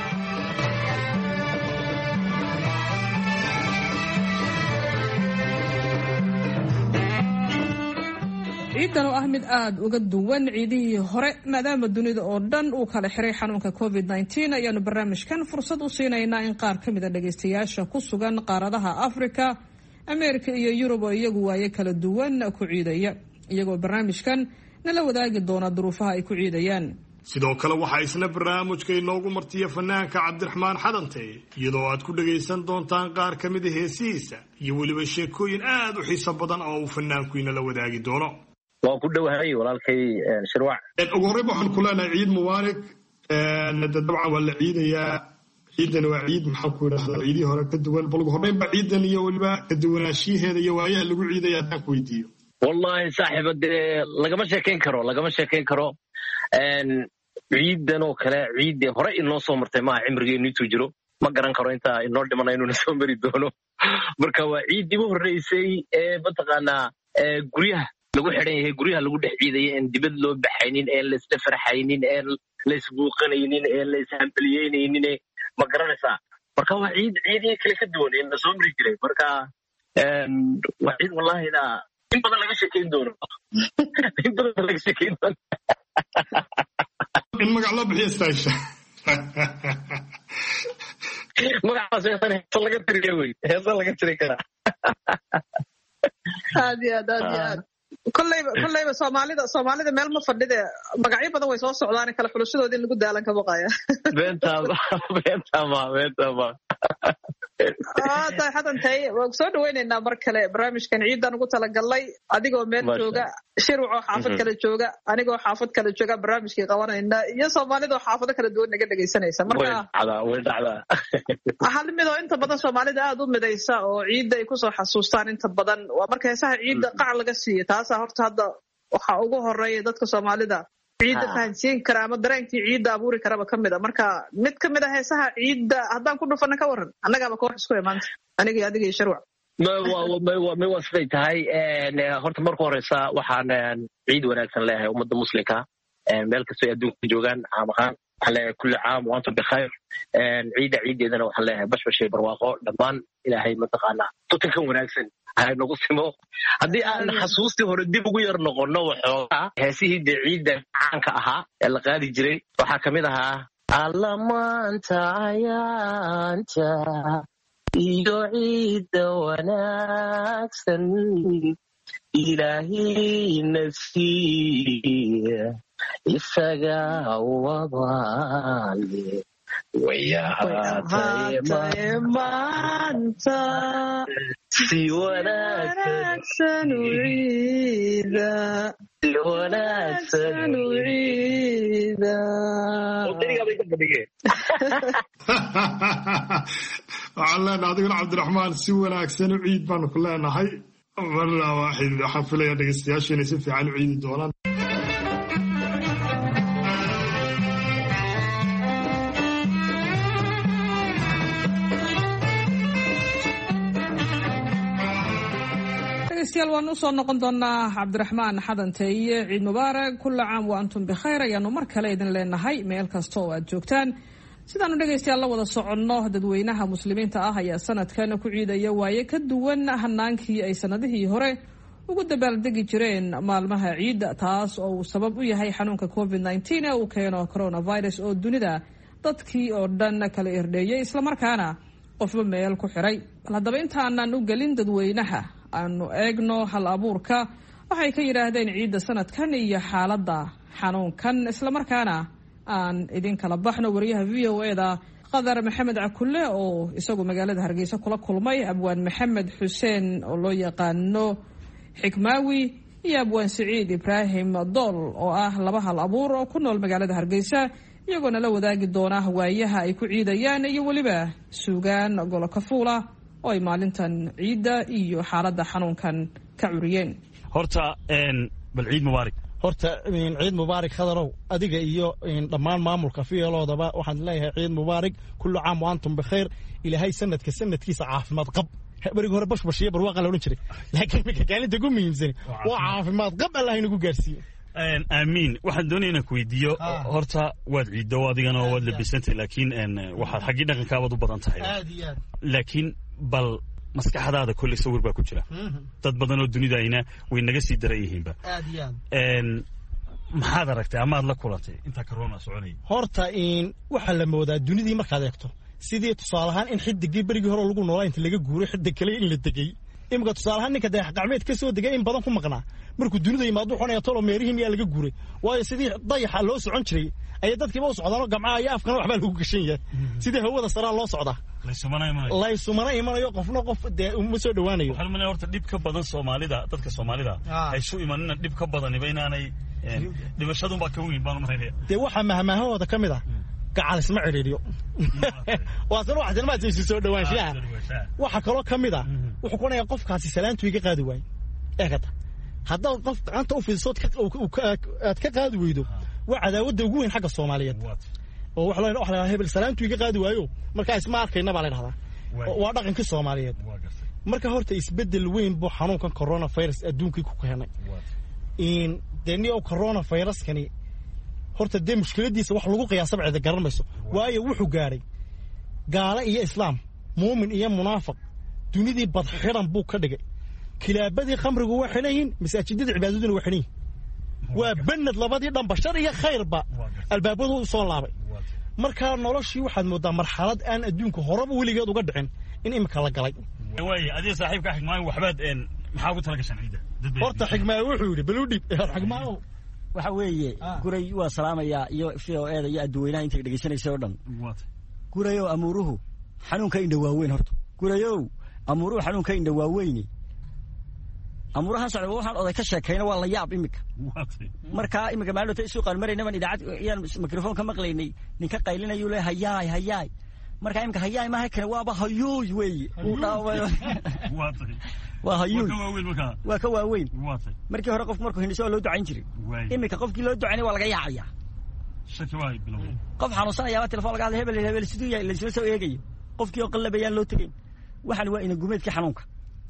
ciidan oo ah mid aada uga duwan ciidihii hore maadaama dunida oo dhan uu kala xiray xanuunka covid nneteen ayaanu barnaamijkan fursad u siinaynaa in qaar ka mida dhagaystayaasha ku sugan qaaradaha africa ameerika iyo yurub oo iyagu waaye kala duwan ku ciidaya iyagoo barnaamijkan nala wadaagi doona duruufaha ay ku ciidayaan. sidoo kale waxaa isna barnaamijka inoogu martiya fanaanka cabdiraxmaan xadante iyadoo aad ku dhagaysan doontaan qaar ka mida heesihiisa iyo weliba sheekooyin aad u xiiso badan oo uu fanaanku inala wadaagi doono. waan ku dhowahay walaalkay shirwac. ugu horreyba waxaan ku leenahay ciid mubaarak. dabcan waa la ciidayaa ciidan waa ciid maxaan ku idhahdaa ciidihii hore ka duwan bal ugu horreynba ciidan iyo weliba ka duwanaanshiyaheeda iyo waayaha lagu ciidaya haddaan ku weydiiyo. wallahi saaxiiba dee lagama sheekayn karo lagama sheekayn karo ciidan oo kale ciiddii hore inoo soo martay maaha cimrigeenu intuu jiro ma garan karo intaa inoo dhimana inuuna soo mari doono marka waa ciiddii u horreysay ee mataqaanaa guryaha lagu xidhan yahay guryaha lagu dhex ciidaya een dibad loo baxaynin een laisla farxaynin een laisbuuqanaynin een laishambaliyeynaynin ma garanaysaa marka waa ciid ciidihii kale ka duwan ee na soo mari jiray marka waa ciid wallahina in badan laga sheekayn doono in badan laga sheekayn doono in magac loo bixiyo staasha magacaas heesa laga tiriya wey heesa laga tiri karaa aad iyo aad aad iyo aad kollayba kollayba soomaalida soomaalida meel ma fadhide magacyo badan way soo socdaan kala xulashadoodii in lagu daalan ka baqaya beentama beentama beentama tahay xadantay waan soo dhawaynaynaa mar kale barnaamijkan ciidan ugu talagalnay adigoo meel jooga shirwacoo xaafad kale jooga anigoo xaafad kale jooga barnaamijkii qabanayna iyo soomaalidoo xaafado kala duwan naga dhegaysanaysa marka hal midoo inta badan soomaalida aada u midaysa oo ciidda ay kusoo xasuustaan inta badan waa marka heesaha ciidda qac laga siiya taasaa horta hadda waxaa ugu horeeya dadka soomaalida ciidda fahansiin kara ama dareenkii ciidda abuuri karaba ka mid a marka mid ka mid a heesaha ciidda haddaan ku dhufana ka waran annagaaba koox isku imaanta anigii adiga iyo sharwac may waa siday tahay horta marka horeysa waxaan ciid wanaagsan leeyahay ummadda muslimka meel kastoo adduunka joogaan caam ahaan waxaan leeyahay kulli caam wa antum bikhayr ciidda ciiddeedana waxaan leeyahay bashbashay barwaaqo dhammaan ilaahay mataqaanaa tutankan wanaagsan nagu simo haddii aan xasuustii hore dib ugu yar noqono waxoogaa heesihii dee ciidda caanka ahaa ee la qaadi jiray waxaa ka mid ahaa alla maanta ayaanta iyo ciidda wanaagsan ilaahayna siiya isaga wabaale wayahaataye maanta si wanaagsan u ciida si wanaagsan u ciida waxaan leenahay adiguna cabdiraxmaan si wanaagsan u ciid baanu ku leenahay marna waaxid waxaan filayaa dhegaystayaashu inay si fiican u ciidi doonaan. dhegeystayaal waan usoo noqon doonaa cabdiraxmaan xadanteeye ciid mubaarak kulla caam wa antum bikhayr ayaanu mar kale idin leenahay meel kasta oo aad joogtaan sidaanu dhegaystayaal la wada soconno dadweynaha muslimiinta ah ayaa sanadkan ku ciidaya waaye ka duwan hanaankii ay sanadihii hore ugu dabaaldegi jireen maalmaha ciidda taas oo uu sabab u yahay xanuunka covid nneteen ee uu keeno coronavirus oo dunida dadkii oo dhan kala irdheeyay islamarkaana qofba meel ku xiray bal haddaba intaanan u gelin dadweynaha aanu eegno hal abuurka waxay ka yidhaahdeen ciidda sanadkan iyo xaaladda xanuunkan islamarkaana aan idin kala baxno wariyaha v o eda qadar maxamed cakulle oo isagu magaalada hargeysa kula kulmay abwaan maxamed xuseen oo loo yaqaano xikmaawi iyo abwaan siciid ibraahim dool oo ah laba hal abuur oo ku nool magaalada hargeysa iyagoona la wadaagi doona waayaha ay ku ciidayaan iyo weliba suugaan golo kafuula oo ay maalintan ciidda iyo xaaladda xanuunkan ka curiyeen. horta bal ciid mubaarak horta ciid mubaarak khadarow adiga iyo dhammaan maamulka fiyeeloodaba waxaan leeyahay ciid mubaarak kullu caam wa antum bikhayr ilaahay sanadka sanadkiisa caafimaad qab bariga hore bashbashiyo barwaaqa la odhan jiray laakiin marka kaalinta ugu muhiimsan waa caafimaad qab allah inagu gaarsiiyo aamiin waxaan doonaya inaan ku weydiiyo horta waad ciiddo adigana waad labisantay laakiin waxaad xaggii dhaqankaabaad u badan tahay laakiin bal maskaxdaada kolley sawir baa ku jira dad badan oo dunidayna way naga sii daran yihiinba maxaad aragtay amaad la kulantay intaa corona soconaya horta waxaa la moodaa dunidii markaad eegto sidii tusaale ahaan in xidigii berigii hore lagu noolaa inta laga guuray xidig kale in la degay imika tusaale ahaan ninka dayax gacmeed ka soo degay in badan ku maqnaa markuu dunida yimaado xunaya tolo meerihiin miyaa laga guuray waayo sidii dayaxa loo socon jiray ayay dadkiiba u socdaanoo gamcaha iyo afkana waxbaa lagu gashan yahay sidii hawada saraa loo socdaa laysumana imanayo qofna qof dee uma soo dhowaanayo waxaan umaleeyaa horta dhib ka badan soomaalida dadka soomaalida ay su imanina dhib ka badaniba inaanay dhibashadunbaa ka weyn baan umaleynaya dee waxaa mahmaahahooda ka mid ah gacal isma cidhiidhiyo waasna wax tilmaanta isu soo dhowaanshaha waxa kaloo ka mid ah wuxuu kunayaa qofkaasi salaantu iga qaadi waayo eegata haddaad qof gacanta u fidisood aad ka qaadi weydo waa cadaawadda ugu weyn xagga soomaaliyeed oo wax la dhahaa hebel salaantu iga qaadi waayo markaa isma arkayna baa la dhahdaa waa dhaqankii soomaaliyeed marka horta isbeddel weyn buu xanuunkan coronavirus adduunkii ku keenay dee ni oo coronaviruskani horta dee mushkiladiisa wax lagu qiyaasaba cida garan mayso waayo wuxuu gaadhay gaalo iyo islaam muumin iyo munaafiq dunidii badxidan buu ka dhigay kilaabadii khamrigu waa xidhan yihiin masaajidada cibaadaduna waa xidhan yihiin waa banad labadii dhanba shar iyo khayrba albaabadu u soo laabay markaa noloshii waxaad moodaa marxalad aan adduunka horeba weligeed uga dhicin in imika la galay waaye adiga saaxiibka xigmaayo waxbaad maxaa ugu talagashaan ciida horta xigmaayo wuxuu yidhi baluu dhib xigmaayo waxa weeye guray waa salaamayaa iyo v o eda iyo adduweynaha intay dhegeysanaysa oo dhan gurayow amuuruhu xanuunka indha waaweyn horta gurayow amuuruhu xanuunka indha waaweyni amuurahan socda waxaan oday ka sheekayna waa la yaab imika markaa imika maalota suuqaan maraynaban idaacad iyaan mikrofoon ka maqlaynay ninka qaylinayuu le hayaay hayaay markaa imika hayaay maaha kale waaba hayuuy weeye uu dhaaway waa hayuuy waa ka waaweyn markii hore qofku markuu hindhiso waa loo ducayn jiray imika qofkii loo ducaynay waa laga yaacayaa qof xanuunsanayaaba telefoon laga hadlay hebel hebel siduu yahay laysla soo eegayo qofkii oo qallabayaan loo tegayn waxaan waa ina gumeedkii xanuunka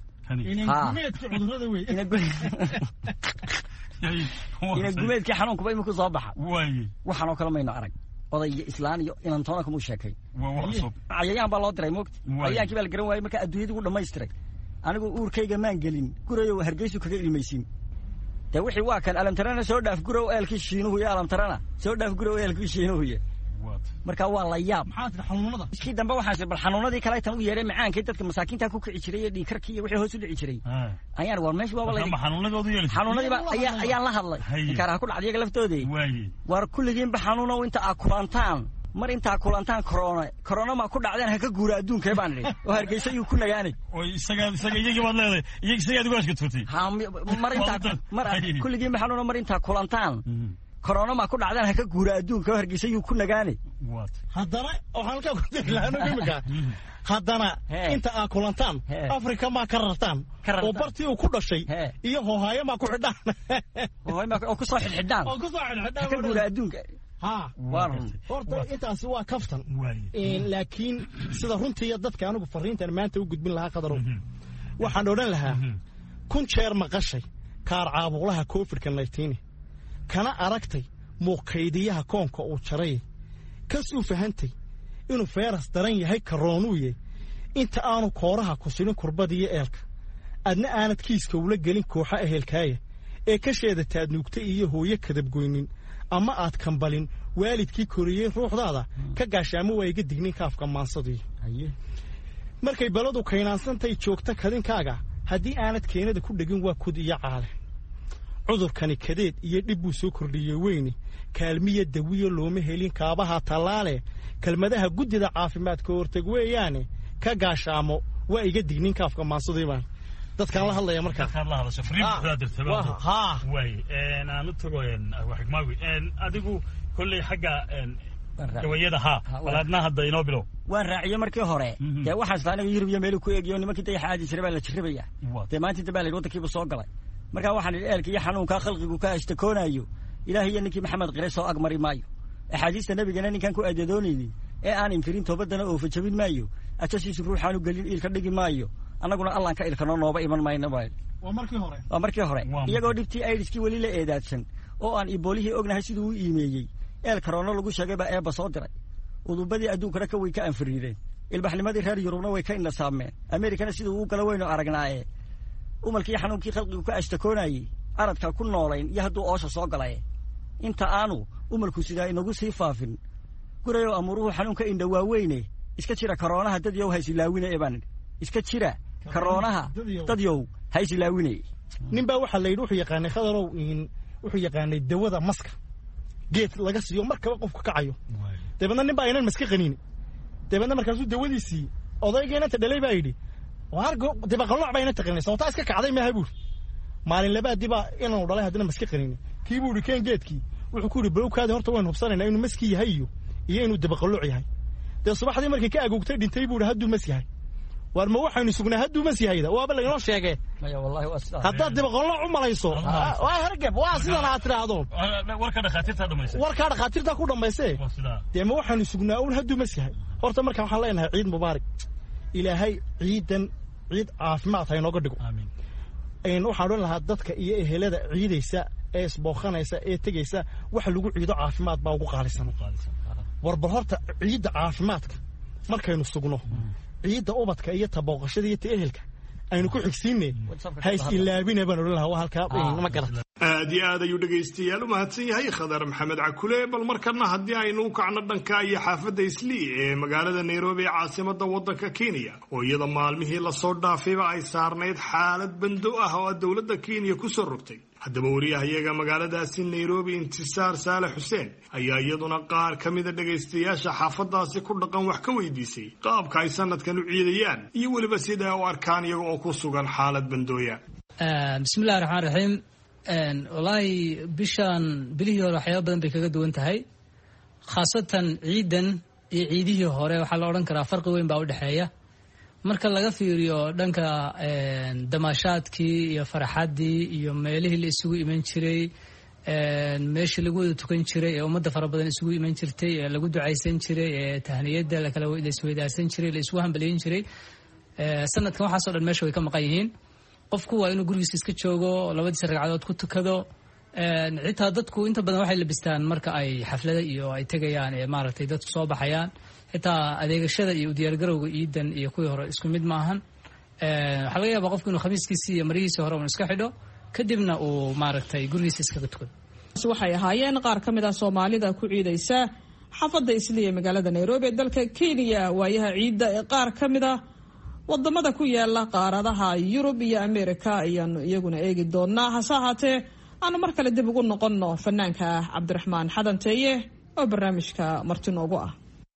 ina gumeedkii xanuunkuba iminku soo baxa waxaanoo kale mayno arag oday iyo islaan iyo inantoona kamuu sheekay cayayaan baa loo diray moogta cayayaankii baa la garan waayey markaa adduunyadii ugu dhammaystiray anigu uurkayga maan gelin gurayow hargeysu kaga ilmaysiin dee wixii waa kan alamtarana soo dhaaf gurow eelkii shiinuhu iyo alamtarana soo dhaaf gurow eelkii shiinuhuye marka waa la yaab iskii dambe waxaas bal xanuunadii kale tan u yeeray macaankii dadka masaakiinta ku kici jiray iyo dhiikarkii iyo wixii hoos u dhici jiray ayaan war meesha waa la xanuunadii ba ayaa ayaan la hadlay karaha ku dhacday iyaga laftoodii war kulligiin ba xanuunow inta aad kulantaan mar intaa kulantaan corona corona ma ku dhacdeen ha ka guura adduunka baan idhi oo hargeysa uu ku nagaanay oo isaga isaga iyagii baad leedahay iyaga isaga adigu aashka tuurtay ha mar intaa mar kulligiin ba xanuuno mar intaa kulantaan corona ma ku dhacdeen ha ka guura adduunka oo hargeysa uu ku nagaanay haddana waxaan ka gudbinaynaa imika haddana inta aad kulantaan afrika ma ka rartaan oo bartii uu ku dhashay iyo hoohaayo ma ku xidhaan hoohaayo ma ku soo xidhaan oo ku soo xidhaan ka guura adduunka ha horta intaasi waa kaftan laakiin sida runtii dadka anigu fariintan maanta u gudbin lahaa qadarow waxaan odhan lahaa kun jeer maqashay kaar caabuqlaha covid nineteen kana aragtay muuqaydiyaha koonka uu jaray kasuu fahantay inuu fayras daran yahay karoonuuye inta aanu kooraha ku silin kurbadiyo eelka adna aanad kiiska ula gelin kooxa ehelkaaya ee ka sheedataad nuugta iyo hooyo kadabgoynin ama aad kambalin waalidkii koriyey ruuxdaada ka gaashaamo waa iga dignin kaafka maansadii markay baladu kaynaansantahay joogta kadinkaaga haddii aanad keenada ku dhegin waa kud iyo caale cudurkani kadeed iyo dhib buu soo kordhiyey weyne kaalmiya dawiyo looma helin kaabaha tallaale kelmadaha guddida caafimaadka hortag weeyaane ka gaashaamo waa iga dignin kaafka maansadii baan dadkaan la hadlaya markaa dadkaan la hadasho fariin buuxda dirtay ha way een aan u tago een wax xigmaawi een adigu kulli xagga een dawayada ha walaadna hadda inoo bilow waan raaciyay markii hore ee waxa islaaniga Yurub iyo meel ku eegiyo nimankii day xaadi jiray baa la jiribaya ee maanta inta baa la wadankiiba soo galay marka waxaan eelka iyo xanuunka khalqigu ka ashtakoonayo ilaahay iyo ninkii maxamed qire soo agmari maayo axaadiista nabigana ninkan ku adeedoonayay ee aan infirin toobadana oo fajabin maayo ajasiisu ruuxaan u galin ilka dhigi maayo annaguna allah ka ilkano nooba iman mayna baa waa markii hore waa markii hore iyagoo dhibtii aydiskii wali la eedaadsan oo aan iboolihii ognahay siduu u iimeeyay eel karoona lagu sheegay baa eeba soo diray udubadii adduunkana ka way ka anfiriireen ilbaxnimadii reer Yurubna way ka indhasaameen Ameerikana siduu uu gala weyno aragnaaye umalkii xanuunkii khalqigu ka ashtakoonayay aradka ku noolayn iyo hadduu oosha soo galay inta aanu umalku sidaa inagu sii faafin gurayo amuruhu xanuunka indha waaweyne iska jira karoonaha dad yow haysilaawina eebaan iska jira karoonaha dad yow haysilaawina ninba waxa la yidhi wuxuu yaqaanay khadarow in wuxuu yaqaanay dawada maska geed laga siiyo markaba qofku kacayo deebadna ninba aynan maska qaniin deebadna markaasuu dawadiisii odaygeena ta dhalay baa yidhi waargo deba qalooc bayna taqaanay sababta iska kacday ma habuur maalin labaadii baa inuu dhalay hadana maska qaniin kii buu dhikeen geedkii wuxuu ku yiri blowkaada horta waan hubsanaynaa inuu maski yahay iyo inuu deba qalooc yahay de subaxdii markii ka agugtay dhintay buu haduu mas yahay war ma waxaanu sugnaa haduu mas yahayda waaba laga noo sheegay maya wallahi waa hadda deba qalooc u malayso waa hargab waa sidan aad tiraahdo warka dhaqaatiirta dhameysay warka dhaqaatiirta ku dhameysay de ma waxaanu sugnaa uu haduu mas yahay horta marka waxaan leenahay ciid mubaarak ilaahay ciidan ciid caafimaad hay nooga dhigo aamin een waxaan oran lahaa dadka iyo ehelada ciidaysa ee isbooqanaysa ee tagaysa waxa lagu ciido caafimaad baa ugu qaalisan warbar horta ciidda caafimaadka markaynu sugno ciidda ubadka iyo tabooqashada iyo ehelka aynu ku xigsiinay hays ilaabina baan oran lahaa halka ma garat aad iyo aad ayuu dhagaystayaal u mahadsan yahay khadar maxamed cakule bal markana haddii aynu u kacno dhanka iyo xaafadda islii ee magaalada nairobi ee caasimada waddanka kenya oo iyada maalmihii lasoo dhaafayba ay saarnayd xaalad bando ah oo dowladda kenya ku soo rogtay haddaba wariyahayaga magaaladaasi nairobi intisaar saale xuseen ayaa iyaduna qaar ka mida dhagaystayaasha xaafadaasi ku dhaqan wax ka weydiisay qaabka ay sanadkan u ciidayaan iyo weliba sida u arkaan iyaga oo ku sugan xaalad bandooya bismillahi raxmaan raxiim wallaahi bishaan bilihii hore waxyaaba badan bay kaga duwan tahay khaasatan ciidan iyo ciidihii hore waxaa la odhan karaa farqi weyn baa u dhexeeya marka laga fiiriyo dhanka damaashaadkii iyo farxaddii iyo meelihii la isugu iman jiray meeshii lagu wada tukan jiray ee ummadda fara badan isugu iman jirtay ee lagu ducaysan jiray ee tahniyadda lakala la isweydaarsan jiray la isugu hambaliyin jiray sanadkan waxaasoo dhan meesha way ka maqan yihiin qofku waa inuu gurigiisa iska joogo labadiisa ragcadood ku tukado xitaa dadku inta badan waxay labistaan marka ay xaflada iyo ay tegayaan ee maaragtay dadku soo baxayaan xitaa adeegashada iyo diyaargarowga ciidan iyo kuwii hore isku mid maahan waxaa laga yaabaa qofku inuu khamiiskiisii iyo marihiisii hore un iska xidho kadibna uu maaragtay gurigiisa iskaga tukado waxay ahaayeen qaar ka mid ah soomaalida ku ciidaysa xaafadda islii ee magaalada nairobi ee dalka kenya waayaha ciidda ee qaar ka mid ah wadamada ku yaala qaaradaha yurub iyo ameerika ayaanu iyaguna eegi doonaa hase ahaatee aanu mar kale dib ugu noqonno fanaanka cabdiraxmaan xadanteeye oo barnaamijka marti noogu ah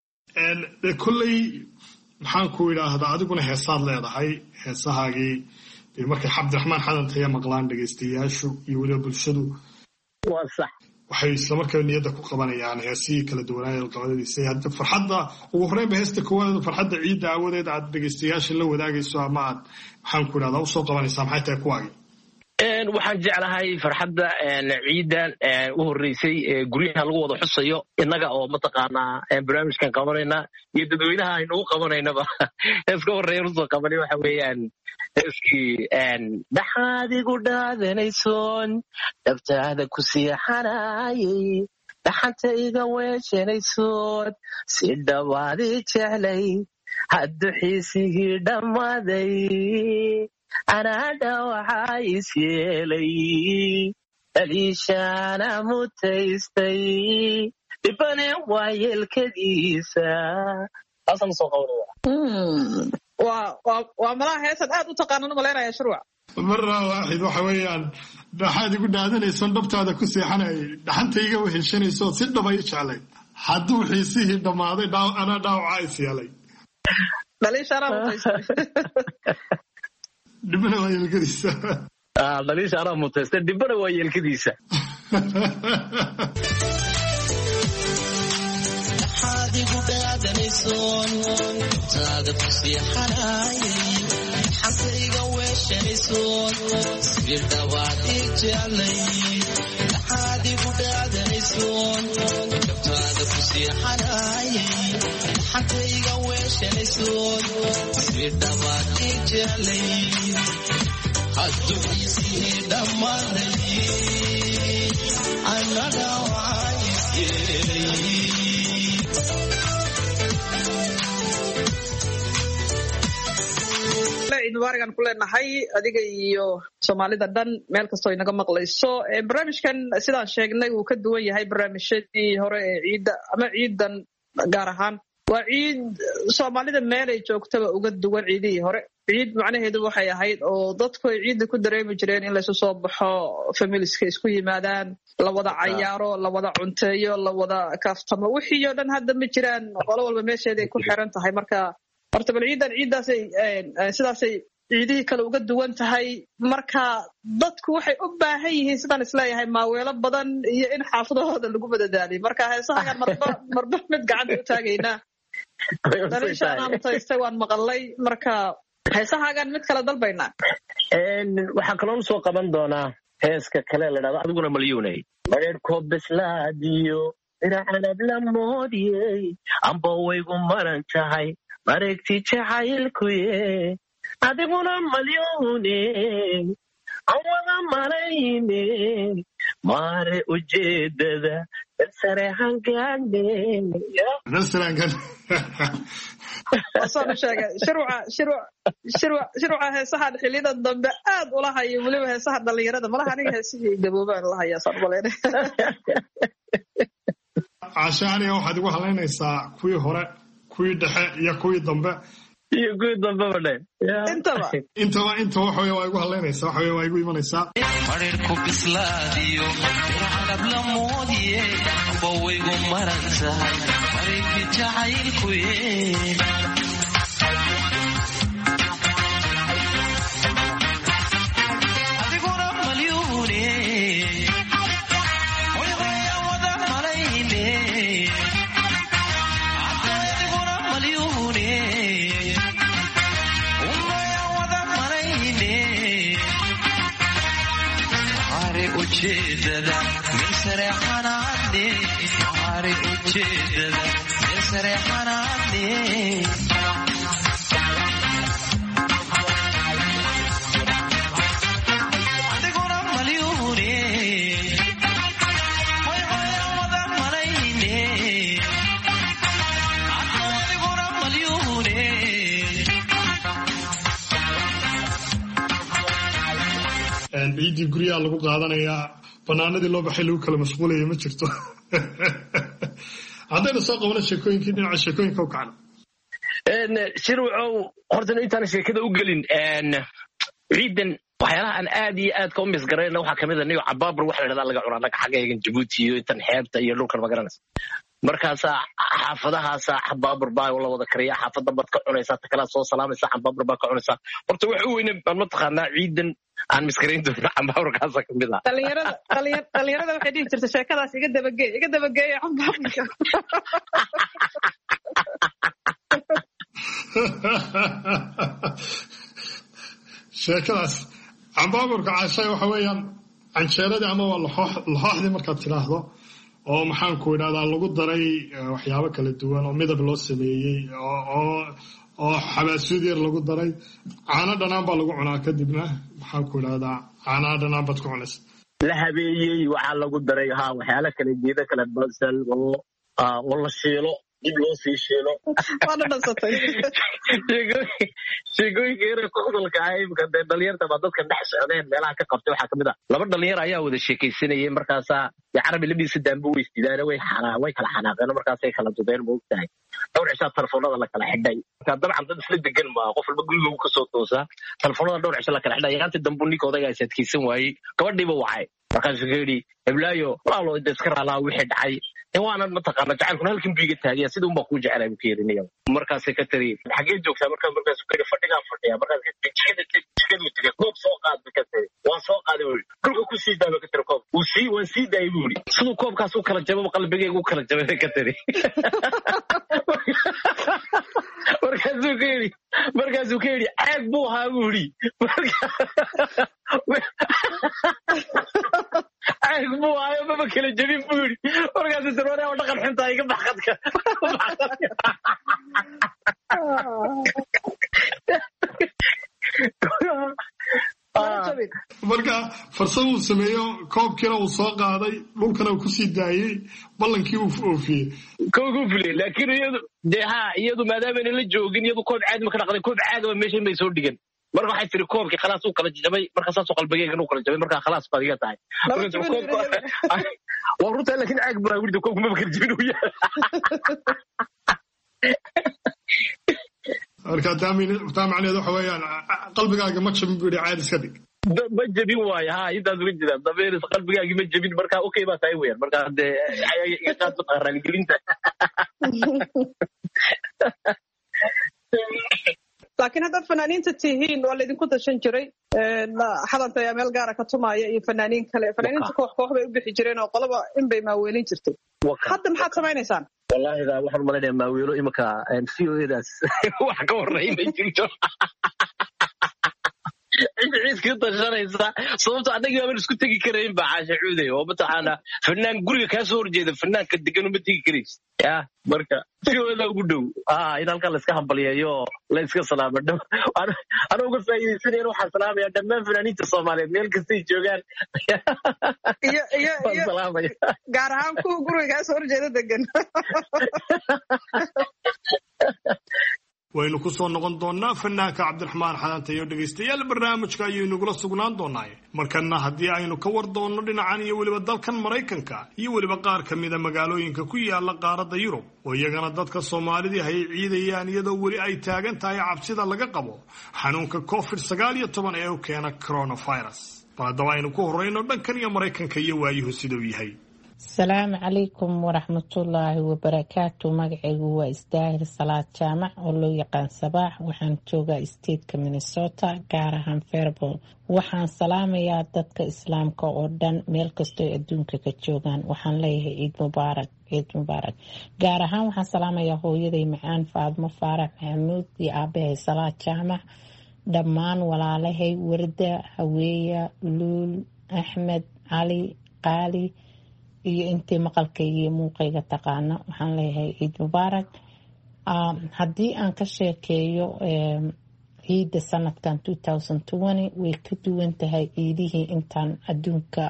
kolley maxaan ku idhaahdaa adiguna heesaad leedahay heesahaagii markay cabdiraxmaan xadanteeye maqlaan dhegaystayaashu iyo weliba bulshadu waa sax waxay islamarkaa niyadda ku qabanayaan heesihii kala duwanaaye qabadadiisa hadda farxadda ugu horreynba heesta koowaad farxadda ciidda aawadeed aad dhegaystayaasha la wadaagayso ama aad maxaan ku idhahdaa usoo qabanaysaa maxay tahay kuwaagi waxaan jeclahay farxadda ciidan u horreysay guryaha lagu wada xusayo innaga oo mataqaanaa barnaamijkan qabanayna iyo dadweynaha aynugu qabanaynaba heeska horreeya usoo qabanay waxa weeyaan heeskii dhaxaad igu dhaadanaysoon dhabtaada ku siixanayay dhaxanta iga weeshanaysood si dhawaadii jeclay haddu xiisigii dhammaaday anaadha waxaa is yeelay dhaliishaana mutaystay dhibane waa yeelkadiisa taasaan soo qabanaya waa waa waa malaha heesan aad u taqaanan malaynaya shuruuc marra waaxid waxa weeyaan dhaxaad igu dhaadanayso dhabtaada ku seexanayay dhaxantayga weheshanayso si dhaba i jeclay hadduu xiisihii dhammaaday anaa dhaawacaa is yeelay dhaliishaanaa mutaystay dhibana waa yeelkadiisa dhaliishaanaa mutaystay dhibana waa yeelkadiisa dhaxaad igu dhaadanayso dhabtaada ku seexanayay xasayga weeshanayso sir dhawaad i jeclay dhaxaad igu dhaadanayso dhabtaada ku seexanayay xasayga weeshanayso sir dhawaad i jeclay hadduu xiisihii dhammaaday ana dhaawacaa is yeelay ciid mubaaragan ku leenahay adiga iyo soomaalida dhan meel kastoo inaga maqlayso barnaamijkan sidaan sheegnay wuu ka duwan yahay barnaamijyadii hore ee ciidda ama ciidan gaar ahaan waa ciid soomaalida meelay joogtaba uga duwan ciidihii hore ciid macnaheedu waxay ahayd oo dadku ay ciidda ku dareemi jireen in laysu soo baxo familiska isku yimaadaan la wada cayaaro la wada cunteeyo la wada kaaftamo wixii oo dhan hadda ma jiraan qolo walba meesheeday ku xiran tahay marka horta bal ciidan ciiddaasay sidaasay ciidihii kale uga duwan tahay marka dadku waxay u baahan yihiin sidaan isleeyahay maaweelo badan iyo in xaafadahooda lagu madadaaliy marka heesahagan marba marba mid gacanta u taagaynaa daliishaanaa mutaystay waan maqalay marka heesahagan mid kale dalbaynaa waxaan kaloon soo qaban doonaa heeska kale la dhahdo adiguna malyuunay mareerkoo beslaadiyo iracanab la moodiyey amba waygu maran tahay mareegti jacaylkuye adiguna malyuune aan wada malayne maare ujeedada sare hangaane waasoo sheegay shuruuca shuruuc shuruuc shuruuca heesahan xilliyada dambe aad ula hayo weliba heesaha dhalinyarada malaha aniga heesihii gaboobaan la hayaa saan umaleyna cashaaniya waxaad igu halaynaysaa kuwii hore kuwii dhexe iyo kuwii dambe iyo kuwii dambe badhe intaba intaba inta waxa wey waa igu halaynaysaa waxa wey waa igu imanaysaa mareerku bislaadiyo canab la moodiye bawaygu maran tahay mareegti jacaylkuye adiguna malyuune wayqaya wada malayne adiguna malyuune umaya wada malayne maare ujeedada meel sare xanaane maare ujeedada meel sare xanaane adiguna malyuune wayqaya wada malayne adiguna malyuune ciiddii guryaha lagu qaadanayaa banaanadii loo baxay lagu kala mashquulaya ma jirto haddaynu soo qabano sheekooyinkii dhinaca sheekooyinka u kacna shiruucow horta intaan sheekada u gelin ciidan waxyaalaha aan aad iyo aad ka u misgarayna waxaa kamid a niyo cabaabar waxa la dhahdaa laga cunaa naga xagaygan jabuuti iyo intan xeebta iyo dhulkan magaranaysa markaasaa xaafadahaasaa xabaabur baa la wada kariya xaafadda baad ka cunaysaa ta kalaad soo salaamaysaa xabaabur baa ka cunaysaa horta waxa u weyne baan mataqaanaa ciidan aan miskarayn doona xabaaburkaasa kamid ah dhalinyarada dhalinyarada waxay dhihi jirta sheekadaas iga dabageey iga dabageeya xabaaburka sheekadaas xabaaburka caashay waxa weeyaan canjeeradii ama waa laxooxdii markaad tidhaahdo oo maxaanku idhahdaa lagu daray waxyaabo kala duwan oo midab loo sameeyey oo xabaasuud yar lagu daray caano dhanaan baa lagu cunaa kadibna maxaanku idhahdaa caanaha dhanaan baad ku cunaysa la habeeyey waxaa lagu daray ha waxyaala kale geeda kale basal oo oo la shiilo dib loo sii shiilo waana dhansatay sheegooyinka yara kudalka ah imika dee dhalinyarta baa dadka dhex socdeen meelaha ka qabtay waxaa kamid ah laba dhalinyar ayaa wada sheekaysanayay markaasaa dee carabi labadiisa daanba way isdidaane way xanaa way kala xanaaqeen markaasay kala dudeen ma ogtahay dhowr cishaa telefoonada la kala xidhay marka dabcan dad isla degan maa qof walba guriga kasoo toosaa telefoonada dhowr cisho la kala xidhay yaantii dambu ninka odaygaa is adkaysan waayey gabadhiiba wacay markaasuu ka yidhi heblaayo walaalo inta iska raalaa wixii dhacay waanan mataqaana jacaylkuna halkan biiga taagaya sida unbaa kuu jecelay buu ka yerinaya markaasay ka tiri xagee joogtaa markaa markaasuu ka yidhi fadhigaa fadhiya markaas jikada jikaduu tegay koob soo qaad ba ka tiri waan soo qaaday buu yidhi dhulka ku sii daaba ka tiri koob wuu sii waan sii daayay buu yidhi siduu koobkaas u kala jababa qalbigeyga u kala jabay ka tiri markaasuu ka yidhi markaasuu ka yidhi caag buu ahaa buu yidhi caag buu ahaayo maba kala jabin buu yidhi markaasuu tirware oo dhaqan xuntaa iga baxqadka marka farsamuu sameeyo koobkiina uu soo qaaday dhulkana uu kusii daayey ballankii uu oofiyey koobkuu fuliyey laakiin iyadu dee ha iyadu maadaamana la joogin iyadu koob caadi ma ka dhaqday koob caagaba meeshan bay soo dhigan marka waxay tiri koobkii khalaas uu kala jabay marka saasoo qalbigeygan uu kala jabay marka khalaas baad iga tahay waa runtaa laakiin caag baa wirda koobku maba kala jabin uu yahay marka taa macneed waxa weeyaan qalbigaaga ma jabin buu yidhi caadi iska dhig ma jabin waayo ha intaas uga jedaa dabeeris qalbigaagii ma jabin marka okay baa tahay weyaan marka dee iga qaadso raaligelinta laakiin haddaad fanaaniinta tihiin waa laydinku dashan jiray xadanta ayaa meel gaara ka tumaaya iyo fanaaniin kale fanaaniinta koox koox bay u bixi jireen oo qolaba in bay maaweelin jirtay hadda maxaad samaynaysaan wallahi da waxaan umalaynaya maaweelo imika c o edaas wax ka horreyn bay jirto ciiska tashanaysa sababto annaga baaban isku tegi karayn baa caasha cuuday oo mataqaana fanaan guriga kaa soo horjeeda fanaanka degan uma tegi karaysa ya marka siooda ugu dhow ah in halkaa la iska hambaliyeeyo la iska salaamo ana uga faa'iidaysanayana waxaan salaamaya dhammaan fanaaniinta soomaaliyeed meel kastay joogaan gaar ahaan kuwa guriga kaa soo horjeeda degan waynu ku soo noqon doonnaa fanaanka cabdiraxmaan xadanta iyo dhegaystayaal barnaamijka ayuu inagula sugnaan doonaaye markana haddii aynu ka war doonno dhinacan iyo weliba dalkan maraykanka iyo weliba qaar ka mida magaalooyinka ku yaala qaaradda yurub oo iyagana dadka soomaalidii hay ciidayaan iyadoo weli ay taagan tahay cabsida laga qabo xanuunka covid sagaal iyo toban ee u keena coronavirus bal haddaba aynu ku horrayno dhankan iyo maraykanka iyo waayuhu siduu yahay asalaamu calaykum waraxmatullaahi wabarakaatu magacaygu waa isdaahir salaad jaamac oo loo yaqaan sabaax waxaan joogaa stateka minnesota gaar ahaan fairball waxaan salaamayaa dadka islaamka oo dhan meel kastoo adduunka ka joogaan waxaan leeyahay ciid mubaarak ciid mubaarak gaar ahaan waxaan salaamayaa hooyaday macaan faadmo faarax maxamuud iyo aabahay salaad jaamac dhammaan walaalahay warda haweeya luul axmed cali qaali iyo intii maqalkayga iyo muuqayga taqaana waxaan leeyahay ciid mubaarak haddii aan ka sheekeeyo ciidda sanadkan way ka duwan tahay ciidihii intaan adduunka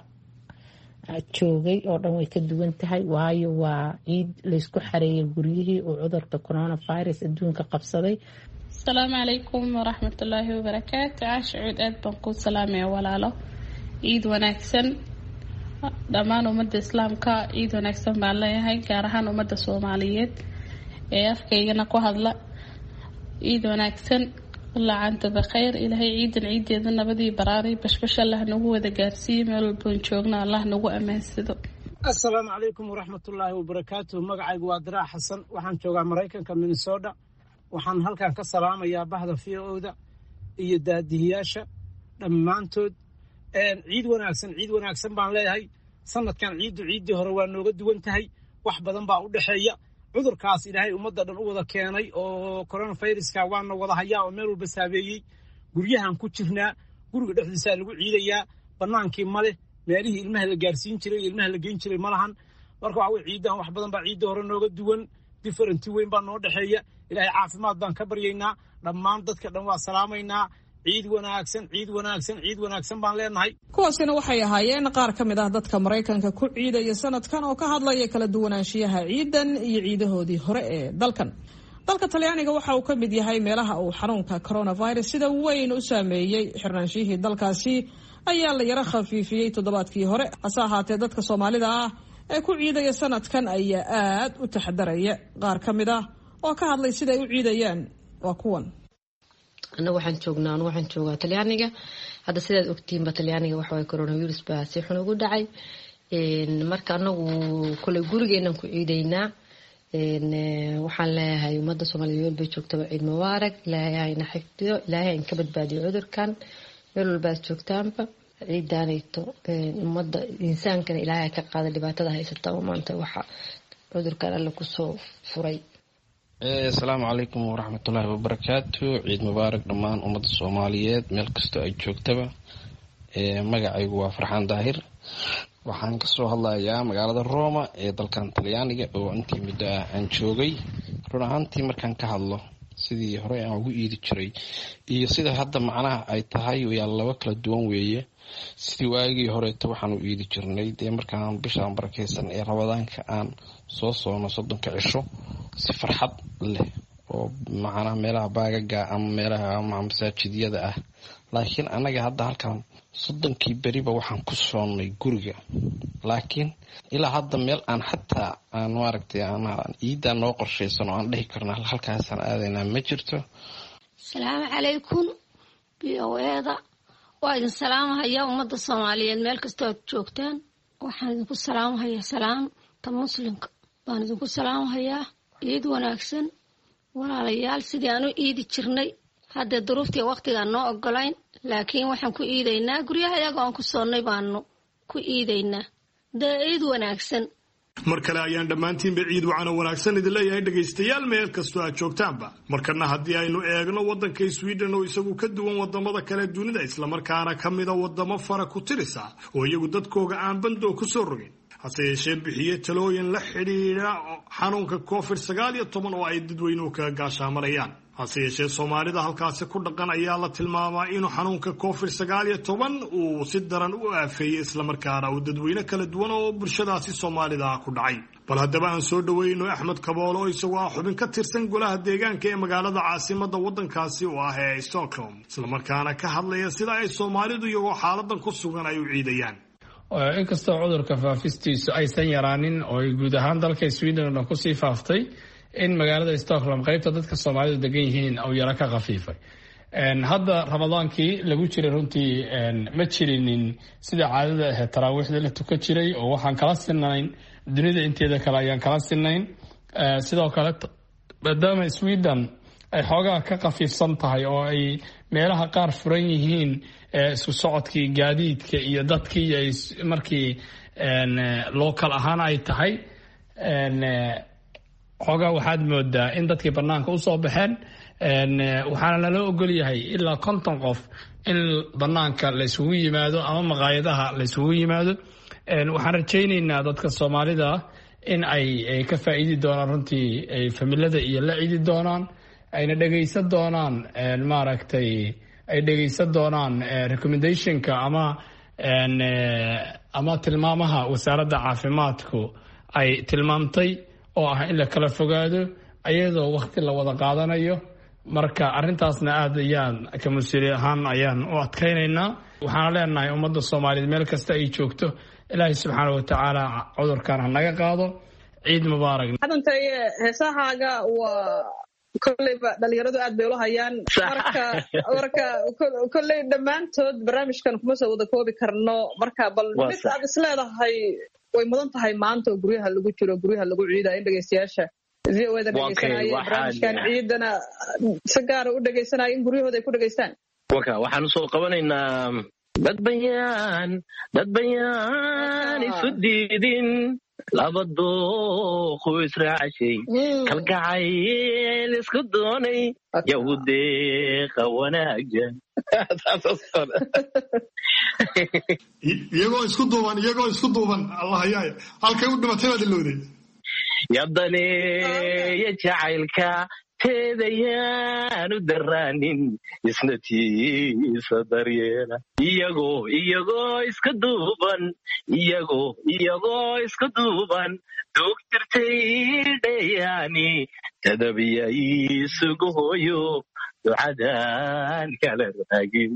joogay oo dhan way ka duwan tahay waayo waa ciid laysku xareeyay guryihii oo cudurka coronavirus adduunka qabsaday asalaamu calaykum waraxmatullaahi wabarakaatu caasha cuud aad baan kuu salaamaya walaalo ciid wanaagsan dhammaan ummadda islaamka ciid wanaagsan baan leeyahay gaar ahaan ummadda soomaaliyeed ee afkaygana ku hadla ciid wanaagsan lacanta bakhayr ilaahay ciidan ciideeda nabadii baraaray bashbash allah nagu wada gaarsiiye meel walboon joogna allah nagu ammaansado assalaamu calaykum waraxmatullaahi wabarakaatu magacaygu waa diraac xasan waxaan joogaa maraykanka minnesota waxaan halkan ka salaamayaa bahda v o da iyo daadihiyaasha dhammaantood ciid wanaagsan ciid wanaagsan baan leeyahay sanadkan ciiddu ciiddii hore waa nooga duwan tahay wax badan baa u dhexeeya cudurkaas ilaahay ummadda dhan u wada keenay oo coronaviruska waana wada hayaa oo meel walba saabeeyey guryahan ku jirnaa guriga dhexdiisaa lagu ciidayaa bannaankii maleh meelihii ilmaha la gaarsiin jiray iyo ilmaha la geyn jiray ma lahan marka waxa weye ciiddan wax badan baa ciiddii hore nooga duwan differenti weyn baa noo dhexeeya ilaahay caafimaad baan ka baryaynaa dhammaan dadka dhan waa salaamaynaa ciid wanaagsan ciid wanaagsan ciid wanaagsan baan leenahay. kuwaasina waxay ahaayeen qaar ka mid ah dadka Maraykanka ku ciidaya sanadkan oo ka hadlaya kala duwanaanshiyaha ciidan iyo ciidahoodii hore ee dalkan. dalka Talyaaniga waxa uu ka mid yahay meelaha uu xanuunka coronavirus sida weyn u saameeyay. xirnaanshihii dalkaasi ayaa la yara khafiifiyay toddobaadkii hore, hase ahaatee dadka Soomaalida ah ee ku ciidaya sanadkan ayaa aad u taxadaraya. qaar ka mid ah oo ka hadlay sida ay u ciidayaan waa kuwan. anagu waxaan joognaa anagu waxaan joogaa Talyaaniga. hadda sidaad ogtiin ba Talyaaniga waxa way coronavirus baa si xun ugu dhacay. een marka anagu kulay gurigeenan ku ciidaynaa. een waxaan leeyahay ummadda Soomaaliyeed bay joogtaa ciid mubaarak. ilaahay ina xifdiyo, ilaahay in ka badbaadiyo cudurkan meel walba aad joogtaanba. ciidaanayto ummadda insaankana ilaahay ka qaada dhibaatada haysata oo maanta waxa cudurkan alla ku soo furay. asalaamu calaykum waraxmatullaahi wabarakaatu. ciid mubaarak dhammaan ummadda Soomaaliyeed meel kastoo ay joogtaba. magacaygu waa Farxaan Daahir. waxaan kasoo hadlayaa magaalada Roma ee dalkan Talyaaniga oo intii muddo ah aan joogay. run ahaantii markaan ka hadlo sidii hore aan ugu iidi jiray iyo sida hadda macnaha ay tahay waa laba kala duwan weeye. sidii waagii horeeto waxaan u iidi jirnay dee markaan bishaan barakeysan ee Ramadaanka aan soo soono soddonka cisho si farxad leh oo macnaha meelaha baagaga ama meelaha masaajidiyada ah. laakiin anaga hadda halkan soddonkii beriba waxaan ku soonnay guriga. laakiin ilaa hadda meel aan xataa aan maaragtay aan ciidan noo qorshaysan oo aan dhihi karno halkaasaan aadaynaa ma jirto. asalaamu calaykum biyoweeda. waa idin salaamahaya ummadda Soomaaliyeed meel kastoo aad joogtaan. waxaan idinku salaamahayaa salaamta muslimka baan idinku salaamahayaa. ciid wanaagsan walaalayaal. sidii aan u iidi jirnay hadda duruuftii waqtigaan noo ogolayn, laakiin waxaan ku iidaynaa guryaha iyaga aan ku soonnay baanu ku iidaynaa. dee ciid wanaagsan. mar kale ayaan dhammaantiinba ciid wacana wanaagsan idin leeyahay dhegaystayaal meel kastoo aad joogtaanba. markana haddii aynu eegno waddanka Sweden oo isagu ka duwan wadamada kale dunida islamarkaana ka mida wadamo fara ku tirisa oo iyagu dadkooga aan bandoo ku soo rogin, hase yeeshee bixiye talooyin la xidhiidha xanuunka covid sagaal iyo toban oo ay dadweynuhu kaga gaashaamarayaan. hase yeeshee Soomaalida halkaasi ku dhaqan ayaa la tilmaamaa inuu xanuunka covid sagaal iyo toban uu si daran u aafeeyey islamarkaana uu dadweyne kala duwan oo bulshadaasi Soomaalida ku dhacay. bal haddaba aan soo dhaweyno Axmed Kaboolo oo isagu ah xubin ka tirsan golaha deegaanka ee magaalada caasimadda waddankaasi oo ah ee Stockholm, islamarkaana ka hadlaya sida ay Soomaalidu iyagoo xaaladan ku sugan ay u ciidayaan. inkastoo cudurka faafistiisu aysan yaraanin oo ay guud ahaan dalka Sweden ku sii faaftay, in magaalada Stockholm qaybta dadka Soomaalidu degan yihiin oo yara ka khafiifay. een hadda Ramadaankii lagu jiray runtii een ma jirinin sida caadada ah taraawiixda la tukan jiray oo waxaan kala sinayn dunida inteeda kale ayaan kala sinayn. sidoo kale maadaama Sweden ay xoogaa ka khafiifsan tahay oo ay meelaha qaar furan yihiin isku socodkii gaadiidka iyo dadkii ay markii een local ahaan ay tahay, een xoogaa waxaad moodaa in dadkii banaanka usoo baxeen. waxaana lala ogol yahay ilaa konton qof in banaanka la isugu yimaado ama maqaayadaha la isugu yimaado. waxaan rajaynaynaa dadka Soomaalida in ay ka faa'iidi doonaan runtii ay familada iyo la ciidi doonaan, ayna dhagaysan doonaan maaragtay ay dhagaysan doonaan recommendationka ama ama tilmaamaha wasaaradda caafimaadku ay tilmaamtay oo ah in la kala fogaado ayadoo waqti la wada qaadanayo. marka arrintaasna aad ayaan ka mas-uuli ahaan ayaan u adkaynaynaa. waxaana leenahay ummadda Soomaaliyeed meel kasta ay joogto ilaahay subxaana watacaala cudurkan ha naga qaado. ciid mubaarak. hadantay heesahaaga waa kolleyba dhalinyaradu aad bay ula hayaan. marka marka kolley dhammaantood barnaamijkan kuma soo wada koobi karno. marka bal mid aad isleedahay way mudan tahay maanta oo guryaha lagu jiro guryaha lagu ciidayo in dhegeystayaasha v o a da dhegeysanaya barnaamijkan ciidana si gaara u dhegeysanaya in guryahooda ay ku dhegeystaan. waka waxaan usoo qabanaynaa dad bayaan dad bayaan isu diidin laba dooq u israacashay kalgacayl isku doonay yahudeeqa wanaagsan. iyagoo isku duuban iyagoo isku duuban allah yaay halkay u dhimatay baad ilowday yadaneeya jacaylka teedayaanu daraanin isna tiisa daryeela iyagoo iyagoo iska duuban iyagoo iyagoo iska duuban doogtirtay dhayaani tadabiya isugu hooyo ducadan kala raagin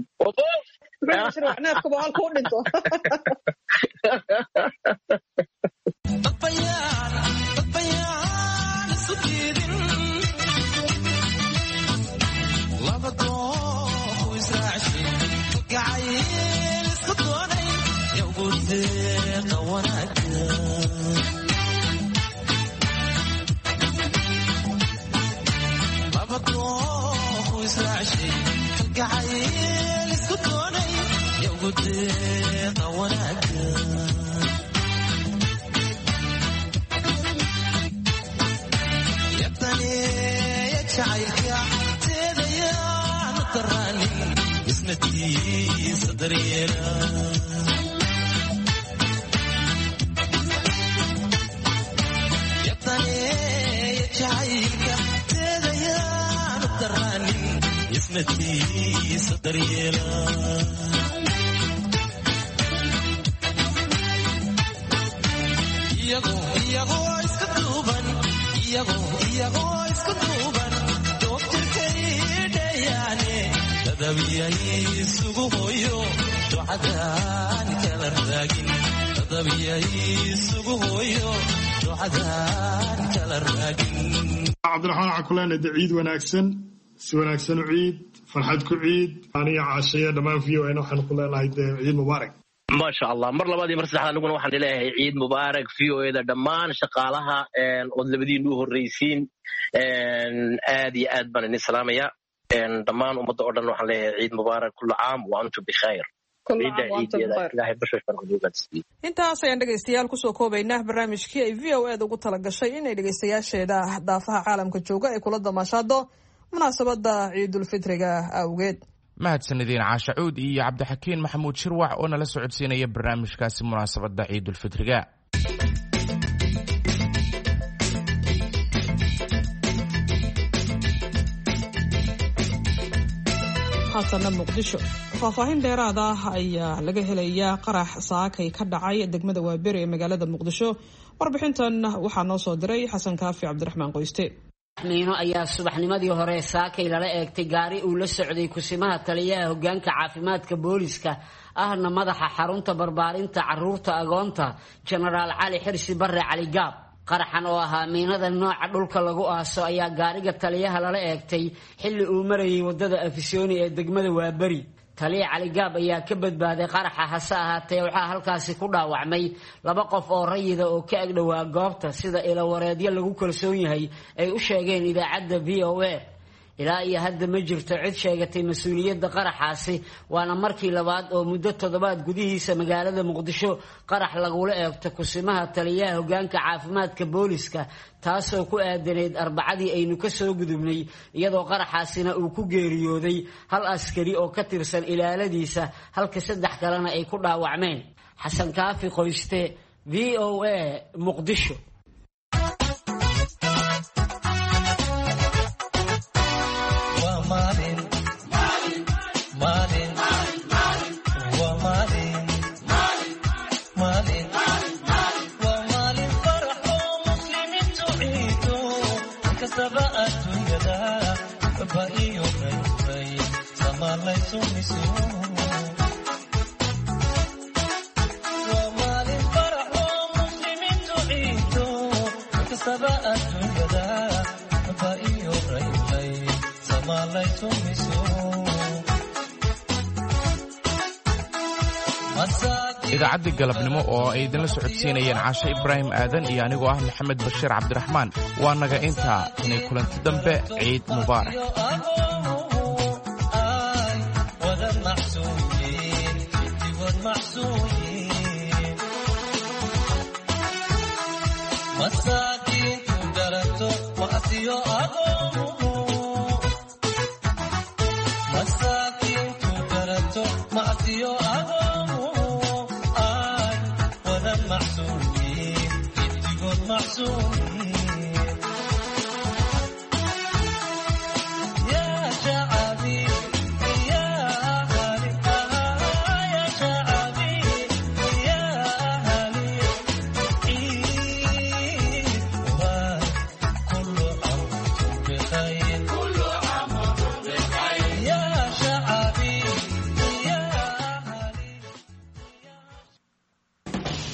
cabdiraxmaan cakulaan de ciid wanaagsan si wanaagsan u ciid farxad ku ciid aniga caashaya dhammaan v o n waxaan ku leenahay de ciid mubaarak maasha allah mar labaad iyo mar saddexaad aniguna waxaan leeyahay ciid mubaarak v o eda dhammaan shaqaalaha ood labadiinu u horreysiin aad iyo aad baan idin salaamaya dhammaan ummadda oo dhan waxaan leeyahay ciid mubaarak kullu caam wa antum bikhayr intaas ayaan dhegaystayaal kusoo koobaynaa barnaamijkii ay v o eda ugu tala gashay inay dhegaystayaasheeda daafaha caalamka jooga ay kula damaashaado munaasabada ciidulfitriga awgeed. mahadsanideen caasha cuud iyo cabdixakiin maxamuud shirwac oo nala socodsiinaya barnaamijkaasi munaasabada ciidulfitriga. haatana muqdisho faahfaahin dheeraad ah ayaa laga helayaa qarax saakay ka dhacay degmada waaberi ee magaalada muqdisho. warbixintan waxaa noo soo diray xasan kaafi cabdiraxmaan qoyste. miino ayaa subaxnimadii hore saakay lala eegtay gaari uu la socday kusimaha taliyaha hogaanka caafimaadka booliska ahna madaxa xarunta barbaarinta caruurta agoonta jenaraal cali xirsi bare cali gaab. qaraxan oo ahaa miinada nooca dhulka lagu aaso ayaa gaariga taliyaha lala eegtay xilli uu marayay wadada afisyooni ee degmada waaberi. taliya cali gaab ayaa ka badbaaday qaraxa, hase ahaatee waxaa halkaasi ku dhaawacmay laba qof oo rayida oo ka agdhowaa goobta sida ilawareedyo lagu kalsoon yahay ay u sheegeen idaacadda v o a. ilaa iyo hadda ma jirto cid sheegatay mas-uuliyadda qaraxaasi, waana markii labaad oo muddo toddobaad gudihiisa magaalada muqdisho qarax lagula eegto kusimaha taliyaha hogaanka caafimaadka booliska, taasoo ku aadaneyd arbacadii aynu ka soo gudubnay, iyadoo qaraxaasina uu ku geeriyooday hal askari oo ka tirsan ilaaladiisa halka saddex kalena ay ku dhaawacmeen. xasan kaafi qoyste, v o a, muqdisho. idaacadda galabnimo oo ay idinla socodsiinayeen caashe ibraahim aadan iyo anigoo ah maxamed bashiir cabdiraxmaan waa naga intaa. inay kulanti dambe ciid mubaarak. محسومين